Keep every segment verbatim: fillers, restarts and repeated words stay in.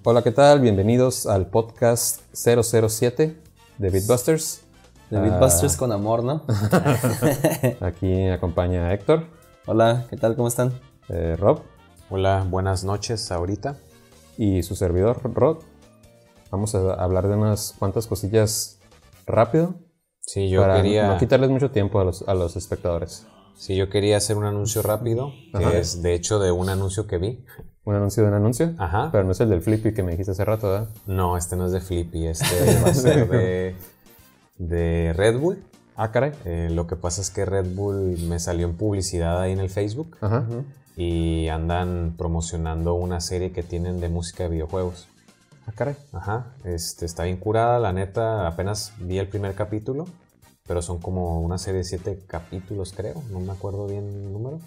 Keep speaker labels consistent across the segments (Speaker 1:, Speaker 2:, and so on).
Speaker 1: Hola, ¿qué tal? Bienvenidos al podcast cero cero siete de Beatbusters.
Speaker 2: De Beatbusters uh, con amor, ¿no?
Speaker 1: Aquí acompaña Héctor.
Speaker 2: Hola, ¿qué tal? ¿Cómo están?
Speaker 1: Eh, Rob.
Speaker 3: Hola, buenas noches ahorita.
Speaker 1: Y su servidor, Rod. Vamos a hablar de unas cuantas cosillas rápido.
Speaker 3: Sí, yo
Speaker 1: para
Speaker 3: quería...
Speaker 1: no quitarles mucho tiempo a los, a los espectadores.
Speaker 3: Sí, yo quería hacer un anuncio rápido,
Speaker 1: Ajá.
Speaker 3: que es de hecho de un anuncio que vi.
Speaker 1: ¿Un anuncio de un anuncio?
Speaker 3: Ajá.
Speaker 1: Pero no es el del Flippy que me dijiste hace rato, ¿verdad?
Speaker 3: No, este no es de Flippy, este va a ser de, de Red Bull.
Speaker 1: Ah, caray.
Speaker 3: Eh, lo que pasa es que Red Bull me salió en publicidad ahí en el Facebook.
Speaker 1: Ajá.
Speaker 3: Y andan promocionando una serie que tienen de música de videojuegos.
Speaker 1: Ah, caray.
Speaker 3: Ajá, este, está bien curada, la neta, apenas vi el primer capítulo, pero son como una serie de siete capítulos, creo, no me acuerdo bien el número.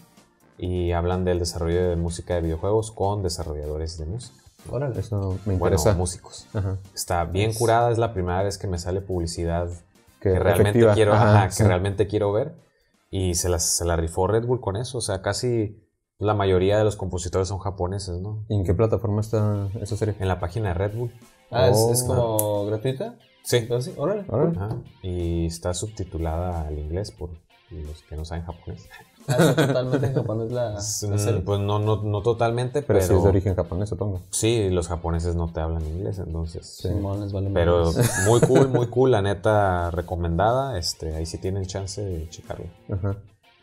Speaker 3: Y hablan del desarrollo de música de videojuegos con desarrolladores de música.
Speaker 1: Órale, eso me interesa.
Speaker 3: Bueno, músicos.
Speaker 1: Ajá.
Speaker 3: Está bien es... curada, es la primera vez que me sale publicidad
Speaker 1: que,
Speaker 3: que realmente quiero,
Speaker 1: ajá,
Speaker 3: ajá,
Speaker 1: sí.
Speaker 3: que realmente quiero ver. Y se la, se la rifó Red Bull con eso, o sea, casi... La mayoría de los compositores son japoneses, ¿no?
Speaker 1: ¿Y en qué plataforma está esa serie?
Speaker 3: En la página de Red Bull.
Speaker 2: Ah,
Speaker 3: oh,
Speaker 2: ¿es, es como gratuita?
Speaker 3: Sí.
Speaker 2: Entonces, órale.
Speaker 1: Órale.
Speaker 3: Ajá. Y está subtitulada al inglés por los que no saben japonés.
Speaker 2: Ah, ¿es totalmente en japonés la, la serie?
Speaker 3: Pues no, no, no totalmente,
Speaker 1: pero... Pero sí es de
Speaker 3: pero
Speaker 1: origen japonés, supongo.
Speaker 3: Sí, los japoneses no te hablan inglés, entonces...
Speaker 2: Sí, no, les vale
Speaker 3: pero
Speaker 2: más.
Speaker 3: muy cool, muy cool, la neta, recomendada. Este, ahí sí tienen chance de checarlo.
Speaker 1: Ajá.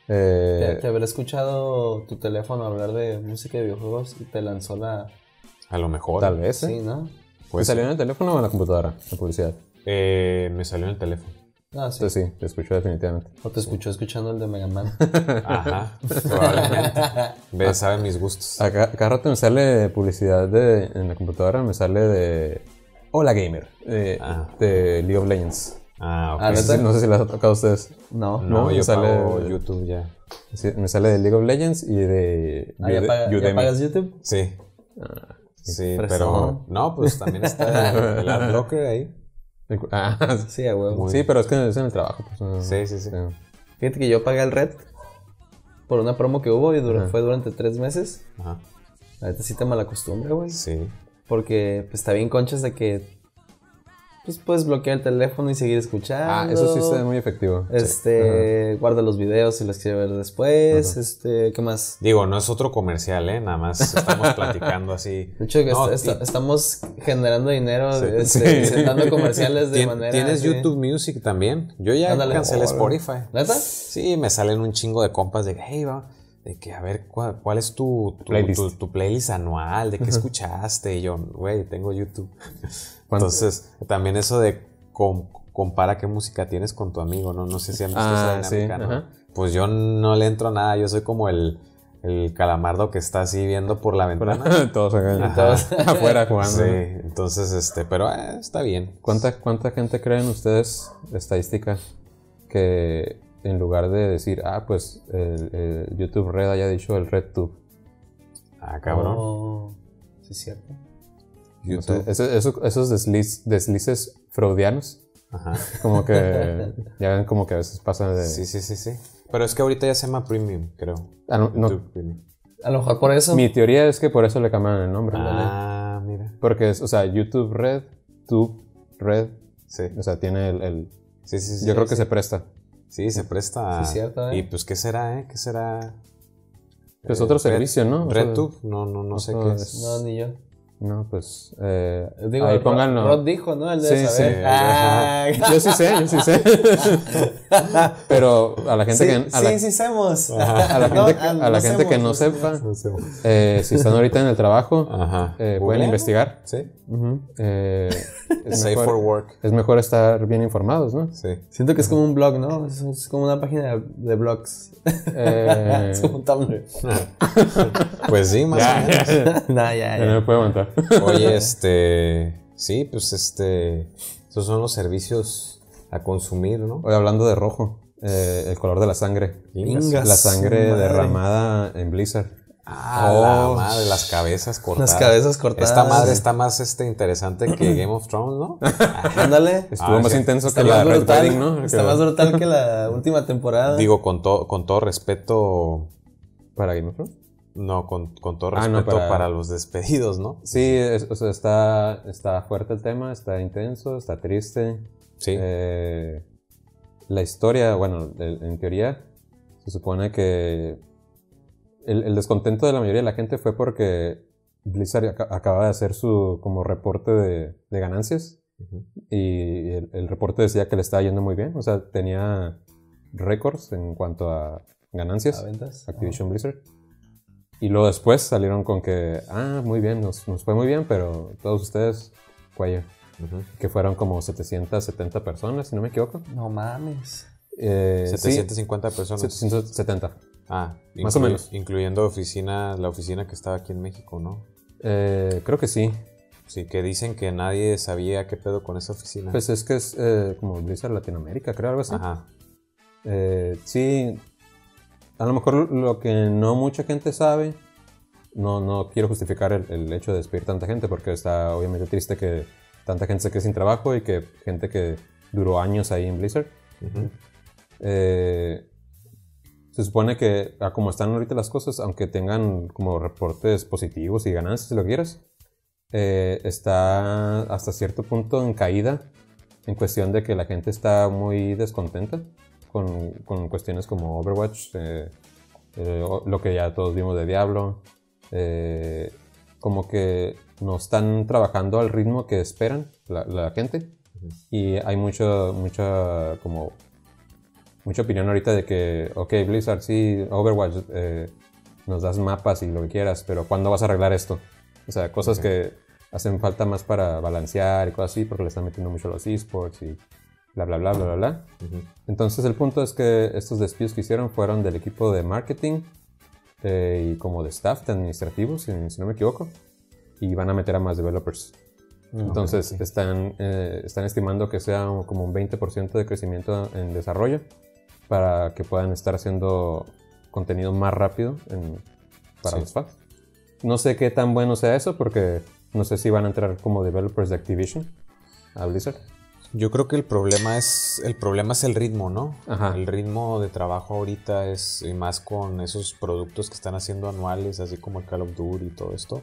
Speaker 1: Eh,
Speaker 2: ¿Te, te habrá escuchado tu teléfono hablar de música de videojuegos y te lanzó la...
Speaker 3: A lo mejor.
Speaker 1: Tal vez, ¿eh?
Speaker 2: Sí, ¿no?
Speaker 1: Pues, ¿te salió en el teléfono o en la computadora la publicidad?
Speaker 3: Eh, me salió en el teléfono.
Speaker 2: Ah, sí.
Speaker 1: Entonces sí, te escuchó definitivamente.
Speaker 2: O te escuchó escuchando el de Mega Man.
Speaker 3: Ajá, probablemente. Ve, sabe mis gustos.
Speaker 1: Acá, cada rato me sale publicidad de, en la computadora, me sale de... Hola Gamer, de, ah. de League of Legends.
Speaker 3: Ah, ok.
Speaker 1: Ah, no, sé, no sé si les ha tocado a ustedes.
Speaker 2: No,
Speaker 3: no,
Speaker 1: no
Speaker 3: yo
Speaker 1: sale
Speaker 3: pago YouTube ya.
Speaker 1: Sí, me sale de League of Legends y de
Speaker 2: ah, ¿ya, paga, ¿ya pagas YouTube?
Speaker 3: Sí.
Speaker 1: Ah,
Speaker 3: sí, fresón. Pero no, pues también está el, el adblocker ahí.
Speaker 1: Ah,
Speaker 2: sí, a huevo.
Speaker 1: Sí, pero es que es en el trabajo. Pues, no,
Speaker 3: sí, sí, sí.
Speaker 1: No.
Speaker 2: Fíjate que yo pagué el Red por una promo que hubo y duró, fue durante tres meses.
Speaker 3: Ajá.
Speaker 2: La neta sí te malacostumbra, güey.
Speaker 3: Sí.
Speaker 2: Porque pues está bien conchas de que pues puedes bloquear el teléfono y seguir escuchando.
Speaker 1: Ah, eso sí está muy efectivo.
Speaker 2: Este, sí. Guarda los videos si los quieres ver después. Ajá. Este, ¿qué más?
Speaker 3: Digo, no es otro comercial, ¿eh? Nada más estamos platicando así.
Speaker 2: De hecho,
Speaker 3: no,
Speaker 2: est- est- estamos generando dinero
Speaker 3: sí.
Speaker 2: este, sí. dando comerciales de
Speaker 3: ¿Tien,
Speaker 2: manera...
Speaker 3: ¿Tienes
Speaker 2: sí.
Speaker 3: YouTube Music también? Yo ya Ándale, cancelé oh, Spotify.
Speaker 2: ¿Neta?
Speaker 3: Sí, me salen un chingo de compas de, hey, va, de que a ver, ¿cuál, cuál es tu, tu,
Speaker 1: playlist.
Speaker 3: Tu, tu playlist anual? ¿De qué uh-huh. escuchaste? Y yo, güey, tengo YouTube. Entonces, también eso de Com- compara qué música tienes con tu amigo, ¿no? No sé si han visto
Speaker 1: ah,
Speaker 3: esa dinámica,
Speaker 1: sí,
Speaker 3: ¿no?
Speaker 1: ajá.
Speaker 3: Pues yo no le entro a nada, yo soy como el, el calamardo que está así viendo por la ventana.
Speaker 1: Todos acá, todos afuera jugando.
Speaker 3: Sí, entonces, este, pero eh, está bien.
Speaker 1: ¿Cuánta, ¿Cuánta gente creen ustedes, estadística, que en lugar de decir, ah, pues el, el YouTube Red haya dicho el RedTube?
Speaker 3: Ah, cabrón.
Speaker 2: Oh, sí, es cierto.
Speaker 1: YouTube. O sea, esos, esos desliz, deslices freudianos.
Speaker 3: Ajá.
Speaker 1: Como que ya ven como que a veces pasa de...
Speaker 3: Sí, sí, sí, sí. Pero es que ahorita ya se llama Premium, creo.
Speaker 1: Ah, no, no.
Speaker 3: Premium.
Speaker 2: A lo mejor por eso.
Speaker 1: Mi teoría es que por eso le cambiaron el nombre.
Speaker 3: Ah,
Speaker 1: ¿vale?
Speaker 3: mira.
Speaker 1: Porque es, o sea, YouTube Red, Tube Red.
Speaker 3: Sí.
Speaker 1: O sea, tiene el... el
Speaker 3: sí, sí, sí.
Speaker 1: Yo
Speaker 3: sí,
Speaker 1: creo que
Speaker 3: sí.
Speaker 1: se presta.
Speaker 3: Sí, se presta.
Speaker 2: Sí, cierto, ¿eh?
Speaker 3: Y pues, ¿qué será, eh? ¿Qué será?
Speaker 1: Pues eh, otro servicio,
Speaker 3: Red,
Speaker 1: ¿no?
Speaker 3: RedTube, no, no, no sé qué es.
Speaker 2: No, ni yo.
Speaker 1: No, pues eh,
Speaker 2: Digo,
Speaker 1: ahí pónganlo.
Speaker 2: Rod dijo, ¿no? El de
Speaker 1: sí,
Speaker 2: saber.
Speaker 1: sí.
Speaker 2: Ah.
Speaker 1: Yo sí sé, yo sí sé. Pero a la gente
Speaker 2: sí,
Speaker 1: que... A la,
Speaker 2: sí, sí sabemos.
Speaker 1: Ajá. A la gente, que, a la gente que no sepa, eh, si están ahorita en el trabajo, eh, pueden investigar.
Speaker 3: Sí.
Speaker 1: Uh-huh. Eh, es
Speaker 3: Safe
Speaker 1: mejor,
Speaker 3: for work.
Speaker 1: Es mejor estar bien informados, ¿no?
Speaker 3: Sí.
Speaker 2: Siento que es como un blog, ¿no? Es, es como una página de, de blogs.
Speaker 1: Eh...
Speaker 2: es como un Tumblr.
Speaker 3: Pues sí, más
Speaker 1: ya,
Speaker 3: o menos.
Speaker 1: Ya, ya.
Speaker 2: no, ya, ya.
Speaker 1: No me puedo aguantar.
Speaker 3: Oye, este... Sí, pues este... Esos son los servicios a consumir, ¿no?
Speaker 1: Hoy hablando de rojo, eh, el color de la sangre.
Speaker 2: Ingas,
Speaker 1: la sangre
Speaker 2: madre.
Speaker 1: derramada en Blizzard.
Speaker 3: Ah, oh, la madre, las cabezas cortadas.
Speaker 2: Las cabezas cortadas.
Speaker 3: Esta madre está más este, interesante que Game of Thrones, ¿no?
Speaker 2: Ándale.
Speaker 1: Estuvo
Speaker 3: ah,
Speaker 1: más
Speaker 3: sí.
Speaker 1: intenso
Speaker 2: está
Speaker 1: que la Red
Speaker 2: brutal,
Speaker 1: Wedding, ¿no?
Speaker 2: Está
Speaker 1: que...
Speaker 2: más brutal que la última temporada.
Speaker 3: Digo, con, to- con todo respeto...
Speaker 1: ¿Para Game of Thrones?
Speaker 3: No, con, con todo
Speaker 1: Ah, no,
Speaker 3: respeto
Speaker 1: para-
Speaker 3: para... los despedidos, ¿no?
Speaker 1: Sí, es- o sea, está, está fuerte el tema, está intenso, está triste.
Speaker 3: Sí.
Speaker 1: Eh, la historia, bueno, el- en teoría, se supone que el, el descontento de la mayoría de la gente fue porque Blizzard aca- acaba de hacer su como reporte de, de ganancias
Speaker 3: Ujú.
Speaker 1: y el, el reporte decía que le estaba yendo muy bien, o sea, tenía récords en cuanto a ganancias,
Speaker 2: ¿A ventas?
Speaker 1: Activision Blizzard. Y luego después salieron con que, ah, muy bien, nos, nos fue muy bien, pero todos ustedes, cuello.
Speaker 3: Ujú.
Speaker 1: Que fueron como setecientas setenta personas, si no me equivoco.
Speaker 2: No mames.
Speaker 1: Eh, sí,
Speaker 3: setecientas cincuenta personas.
Speaker 1: setecientos setenta.
Speaker 3: Ah,
Speaker 1: Más o menos.
Speaker 3: Incluyendo oficina, la oficina que estaba aquí en México, ¿no?
Speaker 1: Eh, creo que sí.
Speaker 3: Sí, que dicen que nadie sabía qué pedo con esa oficina.
Speaker 1: Pues es que es eh, como Blizzard Latinoamérica, creo, algo así.
Speaker 3: Ajá.
Speaker 1: Eh, sí, a lo mejor lo que no mucha gente sabe, no, no quiero justificar el, el hecho de despedir tanta gente, porque está obviamente triste que tanta gente se quede sin trabajo y que gente que duró años ahí en Blizzard.
Speaker 3: Ujú.
Speaker 1: Eh, se supone que, a como están ahorita las cosas, aunque tengan como reportes positivos y ganancias, si lo quieras, eh, está hasta cierto punto en caída, en cuestión de que la gente está muy descontenta con, con cuestiones como Overwatch, eh, eh, o- lo que ya todos vimos de Diablo, eh, como que no están trabajando al ritmo que esperan la, la gente, y hay mucho, mucha como mucha opinión ahorita de que, ok, Blizzard, sí, Overwatch, eh, nos das mapas y lo que quieras, pero ¿cuándo vas a arreglar esto? O sea, cosas
Speaker 3: Ok.
Speaker 1: que hacen falta más para balancear y cosas así, porque le están metiendo mucho a los esports y bla, bla, bla, bla, bla, bla.
Speaker 3: Ujú.
Speaker 1: Entonces el punto es que estos despidos que hicieron fueron del equipo de marketing eh, y como de staff, de administrativos, si, si no me equivoco, y van a meter a más developers. Entonces
Speaker 2: ok.
Speaker 1: están, eh, están estimando que sea un- como un veinte por ciento de crecimiento en desarrollo para que puedan estar haciendo contenido más rápido en- para
Speaker 3: Sí.
Speaker 1: los fans. No sé qué tan bueno sea eso porque no sé si van a entrar como developers de Activision a Blizzard.
Speaker 3: Yo creo que el problema es el problema es el ritmo, ¿no?
Speaker 1: Ajá.
Speaker 3: El ritmo de trabajo ahorita es, y más con esos productos que están haciendo anuales, así como el Call of Duty y todo esto.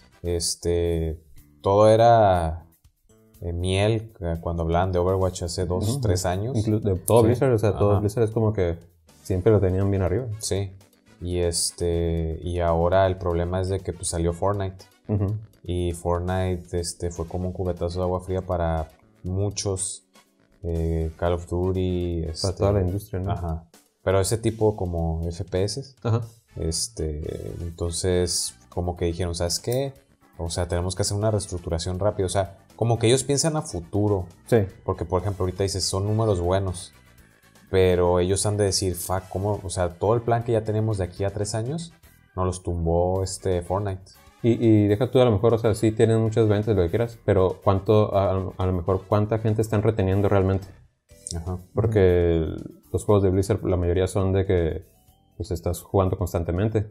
Speaker 3: Este, todo era eh, miel eh, cuando hablaban de Overwatch hace dos,
Speaker 1: Ujú.
Speaker 3: tres años.
Speaker 1: Inclu- de todo
Speaker 3: Sí.
Speaker 1: Blizzard, o sea, todo
Speaker 3: Ajá.
Speaker 1: Blizzard es como que siempre lo tenían bien arriba.
Speaker 3: Sí. Y este, y ahora el problema es de que pues salió Fortnite.
Speaker 1: Ujú.
Speaker 3: Y Fortnite este, fue como un cubetazo de agua fría para muchos. eh, Call of Duty.
Speaker 1: Para
Speaker 3: este,
Speaker 1: toda la industria, ¿no?
Speaker 3: Ajá. Pero ese tipo como F P S.
Speaker 1: Ajá.
Speaker 3: Este, entonces, como que dijeron, ¿sabes qué? O sea, tenemos que hacer una reestructuración rápida. O sea, como que ellos piensan a futuro.
Speaker 1: Sí.
Speaker 3: Porque, por ejemplo, ahorita dices, son números buenos. Pero ellos han de decir, fuck, ¿cómo? O sea, todo el plan que ya tenemos de aquí a tres años nos los tumbó este Fortnite.
Speaker 1: Y, y deja tú a lo mejor, o sea, sí tienen muchas ventas, lo que quieras, pero cuánto, a, a lo mejor, cuánta gente están reteniendo realmente.
Speaker 3: Ajá.
Speaker 1: Porque el- los juegos de Blizzard, la mayoría son de que pues estás jugando constantemente.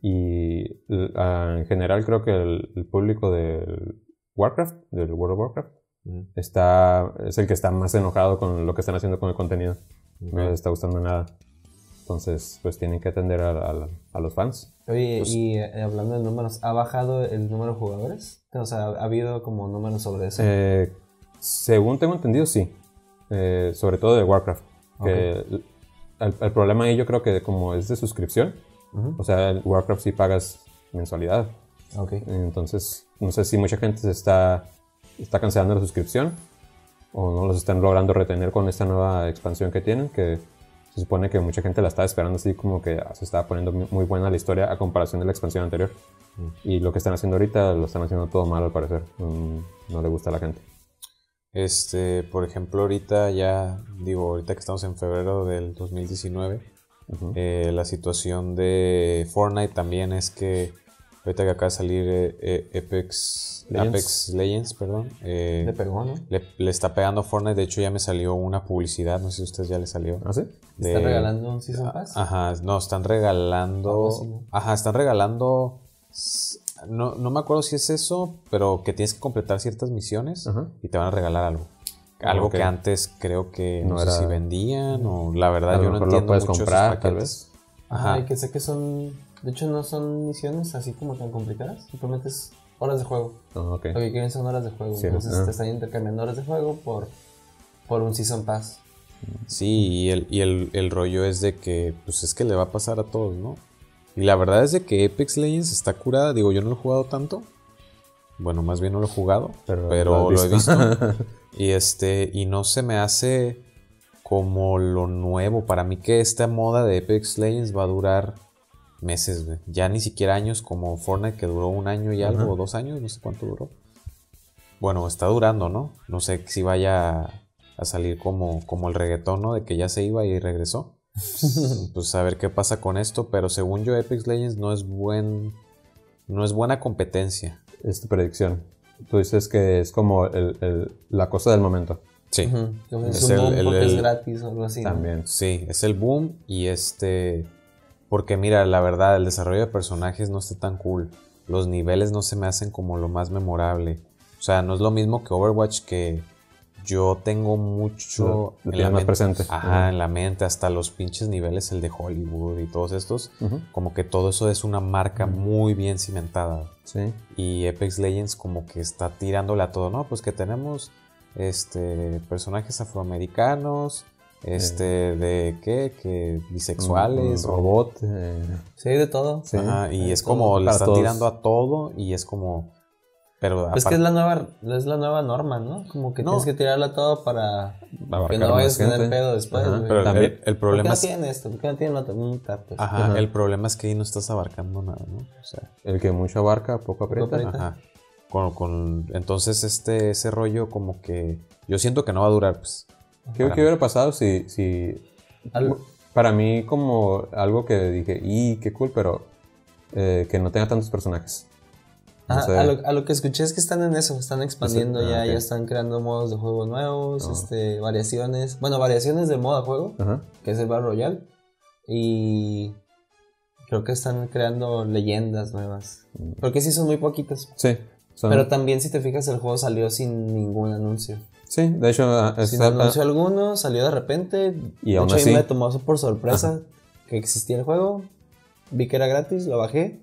Speaker 1: Y l- a- en general creo que el, el público del Warcraft, del World of Warcraft,
Speaker 3: Ujú.
Speaker 1: está, es el que está más enojado con lo que están haciendo con el contenido. No
Speaker 3: Ok.
Speaker 1: les está gustando nada. Entonces, pues tienen que atender a, a- a los fans.
Speaker 2: Oye,
Speaker 3: Pues-
Speaker 2: y eh, hablando de números, ¿ha bajado el número de jugadores? O sea, ¿ha habido como números sobre eso?
Speaker 1: Eh, según tengo entendido, sí. Eh, sobre todo de Warcraft. Que el, el- el problema ahí yo creo que como es de suscripción,
Speaker 2: Ujú.
Speaker 1: o sea, el Warcraft sí pagas mensualidad.
Speaker 2: Ok.
Speaker 1: Entonces, no sé si mucha gente se está, está cancelando la suscripción o no los están logrando retener con esta nueva expansión que tienen, que se supone que mucha gente la está esperando así como que se estaba poniendo muy muy buena la historia a comparación de la expansión anterior.
Speaker 3: Mm.
Speaker 1: Y lo que están haciendo ahorita lo están haciendo todo mal al parecer. Mm, no le gusta a la gente.
Speaker 3: Este, por ejemplo, ahorita ya, digo, ahorita que estamos en febrero del dos mil diecinueve,
Speaker 1: Ujú.
Speaker 3: eh, la situación de Fortnite también es que ahorita que acaba de salir eh, eh, Apex,
Speaker 1: Legends.
Speaker 3: Apex Legends, perdón, eh,
Speaker 2: Le pegó, ¿no?
Speaker 3: le, le está pegando a Fortnite. De hecho, ya me salió una publicidad, no sé si a ustedes ya les salió.
Speaker 1: ¿Ah, sí?
Speaker 2: ¿Está
Speaker 3: de-
Speaker 2: regalando un Season Pass?
Speaker 3: Ajá, no, están regalando.
Speaker 2: Algo así, ¿no?
Speaker 3: Ajá, están regalando. s- No, no me acuerdo si es eso, pero que tienes que completar ciertas misiones
Speaker 1: Ajá.
Speaker 3: y te van a regalar algo. Algo
Speaker 1: Ok.
Speaker 3: que antes creo que no,
Speaker 1: No
Speaker 3: sé
Speaker 1: era-
Speaker 3: si vendían o la
Speaker 1: A
Speaker 3: verdad
Speaker 1: lo
Speaker 3: yo no
Speaker 1: mejor
Speaker 3: entiendo
Speaker 1: lo puedes
Speaker 3: mucho esos
Speaker 1: comprar, tal
Speaker 3: paquetes.
Speaker 1: vez.
Speaker 2: Ajá,
Speaker 3: Ajá.
Speaker 2: y que sé que son De hecho, no son misiones así como tan complicadas. Simplemente es horas de juego.
Speaker 1: Oh, ok.
Speaker 2: Lo que quieren son horas de juego.
Speaker 1: Sí,
Speaker 2: Entonces
Speaker 1: ah.
Speaker 2: te están intercambiando horas de juego por, por un Season Pass.
Speaker 3: Sí, y, el, y el, el rollo es de que, pues es que le va a pasar a todos, ¿no? Y la verdad es de que Apex Legends está curada. Digo, yo no lo he jugado tanto. Bueno, más bien no lo he jugado,
Speaker 1: Pero,
Speaker 3: pero
Speaker 1: lo,
Speaker 3: lo he visto.
Speaker 1: visto.
Speaker 3: y este, y no se me hace como lo nuevo. Para mí que esta moda de Apex Legends va a durar meses, güey. Ya ni siquiera años como Fortnite, que duró un año y algo,
Speaker 1: Ajá.
Speaker 3: o dos años, no sé cuánto duró. Bueno, está durando, ¿no? No sé si vaya a salir como, como el reggaetón, ¿no? De que ya se iba y regresó. Pues a ver qué pasa con esto, pero según yo Apex Legends no es buen no es buena competencia.
Speaker 1: Es tu predicción. Tú dices que es como el, el, la cosa del momento.
Speaker 3: Sí.
Speaker 2: Uh-huh. Es,
Speaker 3: Es
Speaker 2: un
Speaker 3: el-
Speaker 2: boom
Speaker 3: el-
Speaker 2: porque
Speaker 3: el-
Speaker 2: es gratis o algo así. ¿no?
Speaker 1: También.
Speaker 3: Sí, es el boom y este porque mira, la verdad, el desarrollo de personajes no está tan cool. Los niveles no se me hacen como lo más memorable. O sea, no es lo mismo que Overwatch, que yo tengo mucho
Speaker 1: Lo- lo
Speaker 3: en
Speaker 1: tienes
Speaker 3: la
Speaker 1: más
Speaker 3: mente.
Speaker 1: presente.
Speaker 3: Ajá,
Speaker 1: Ajá.
Speaker 3: en la mente, hasta los pinches niveles, el de Hollywood y todos estos.
Speaker 1: Ujú.
Speaker 3: Como que todo eso es una marca muy bien cimentada.
Speaker 1: Sí.
Speaker 3: Y Apex Legends como que está tirándole a todo, ¿no? Pues que tenemos este personajes afroamericanos, este de qué, que bisexuales,
Speaker 1: Un
Speaker 3: o-
Speaker 1: robot. eh,
Speaker 2: Sí, de todo.
Speaker 1: sí.
Speaker 3: Ajá, y
Speaker 2: de
Speaker 3: es
Speaker 2: todo.
Speaker 3: como le
Speaker 1: Para
Speaker 3: están
Speaker 1: todos.
Speaker 3: tirando a todo y es como pero
Speaker 2: Pues que
Speaker 3: aparte-
Speaker 2: es la nueva, es la nueva norma, ¿no? Como que
Speaker 3: No.
Speaker 2: tienes que tirarla todo para
Speaker 1: abarcar
Speaker 2: que no vayas
Speaker 1: más
Speaker 2: a tener
Speaker 1: gente.
Speaker 2: pedo después,
Speaker 1: Ajá.
Speaker 2: güey.
Speaker 3: pero el-
Speaker 1: También.
Speaker 3: el, el
Speaker 2: ¿Por qué
Speaker 3: problema
Speaker 2: no
Speaker 3: es
Speaker 2: tienen esto? ¿Por qué no tienen otro? Un tarto.
Speaker 3: ajá,
Speaker 1: Ajá.
Speaker 3: el problema es que ahí no estás abarcando nada, ¿no? O sea,
Speaker 1: El que mucho abarca, poco aprieta.
Speaker 2: aprieta.
Speaker 3: ajá. Con, con entonces este ese rollo como que yo siento que no va a durar, pues.
Speaker 1: ¿Qué,
Speaker 3: Para
Speaker 1: qué
Speaker 3: mí.
Speaker 1: hubiera pasado si, si...
Speaker 2: Al-
Speaker 1: Para mí como algo que dije, y qué cool, pero eh, que no tenga tantos personajes. No
Speaker 2: Ajá,
Speaker 1: sé.
Speaker 2: a, lo, a lo que escuché es que están en eso, están expandiendo
Speaker 1: Ah,
Speaker 2: ya,
Speaker 1: ok.
Speaker 2: ya están creando modos de juego nuevos,
Speaker 1: Oh.
Speaker 2: este, variaciones, bueno, variaciones del modo de juego,
Speaker 1: Ajá.
Speaker 2: que es el Battle Royale, y creo que están creando leyendas nuevas, porque sí son muy poquitas,
Speaker 1: Sí. son-
Speaker 2: pero también si te fijas el juego salió sin ningún anuncio,
Speaker 1: sí, de hecho... ah, es-
Speaker 2: sin anuncio alguno, salió de repente,
Speaker 1: Y
Speaker 2: de
Speaker 1: aún
Speaker 2: hecho, a mí
Speaker 1: así-
Speaker 2: me tomó por sorpresa que existía el juego, vi que era gratis, lo bajé,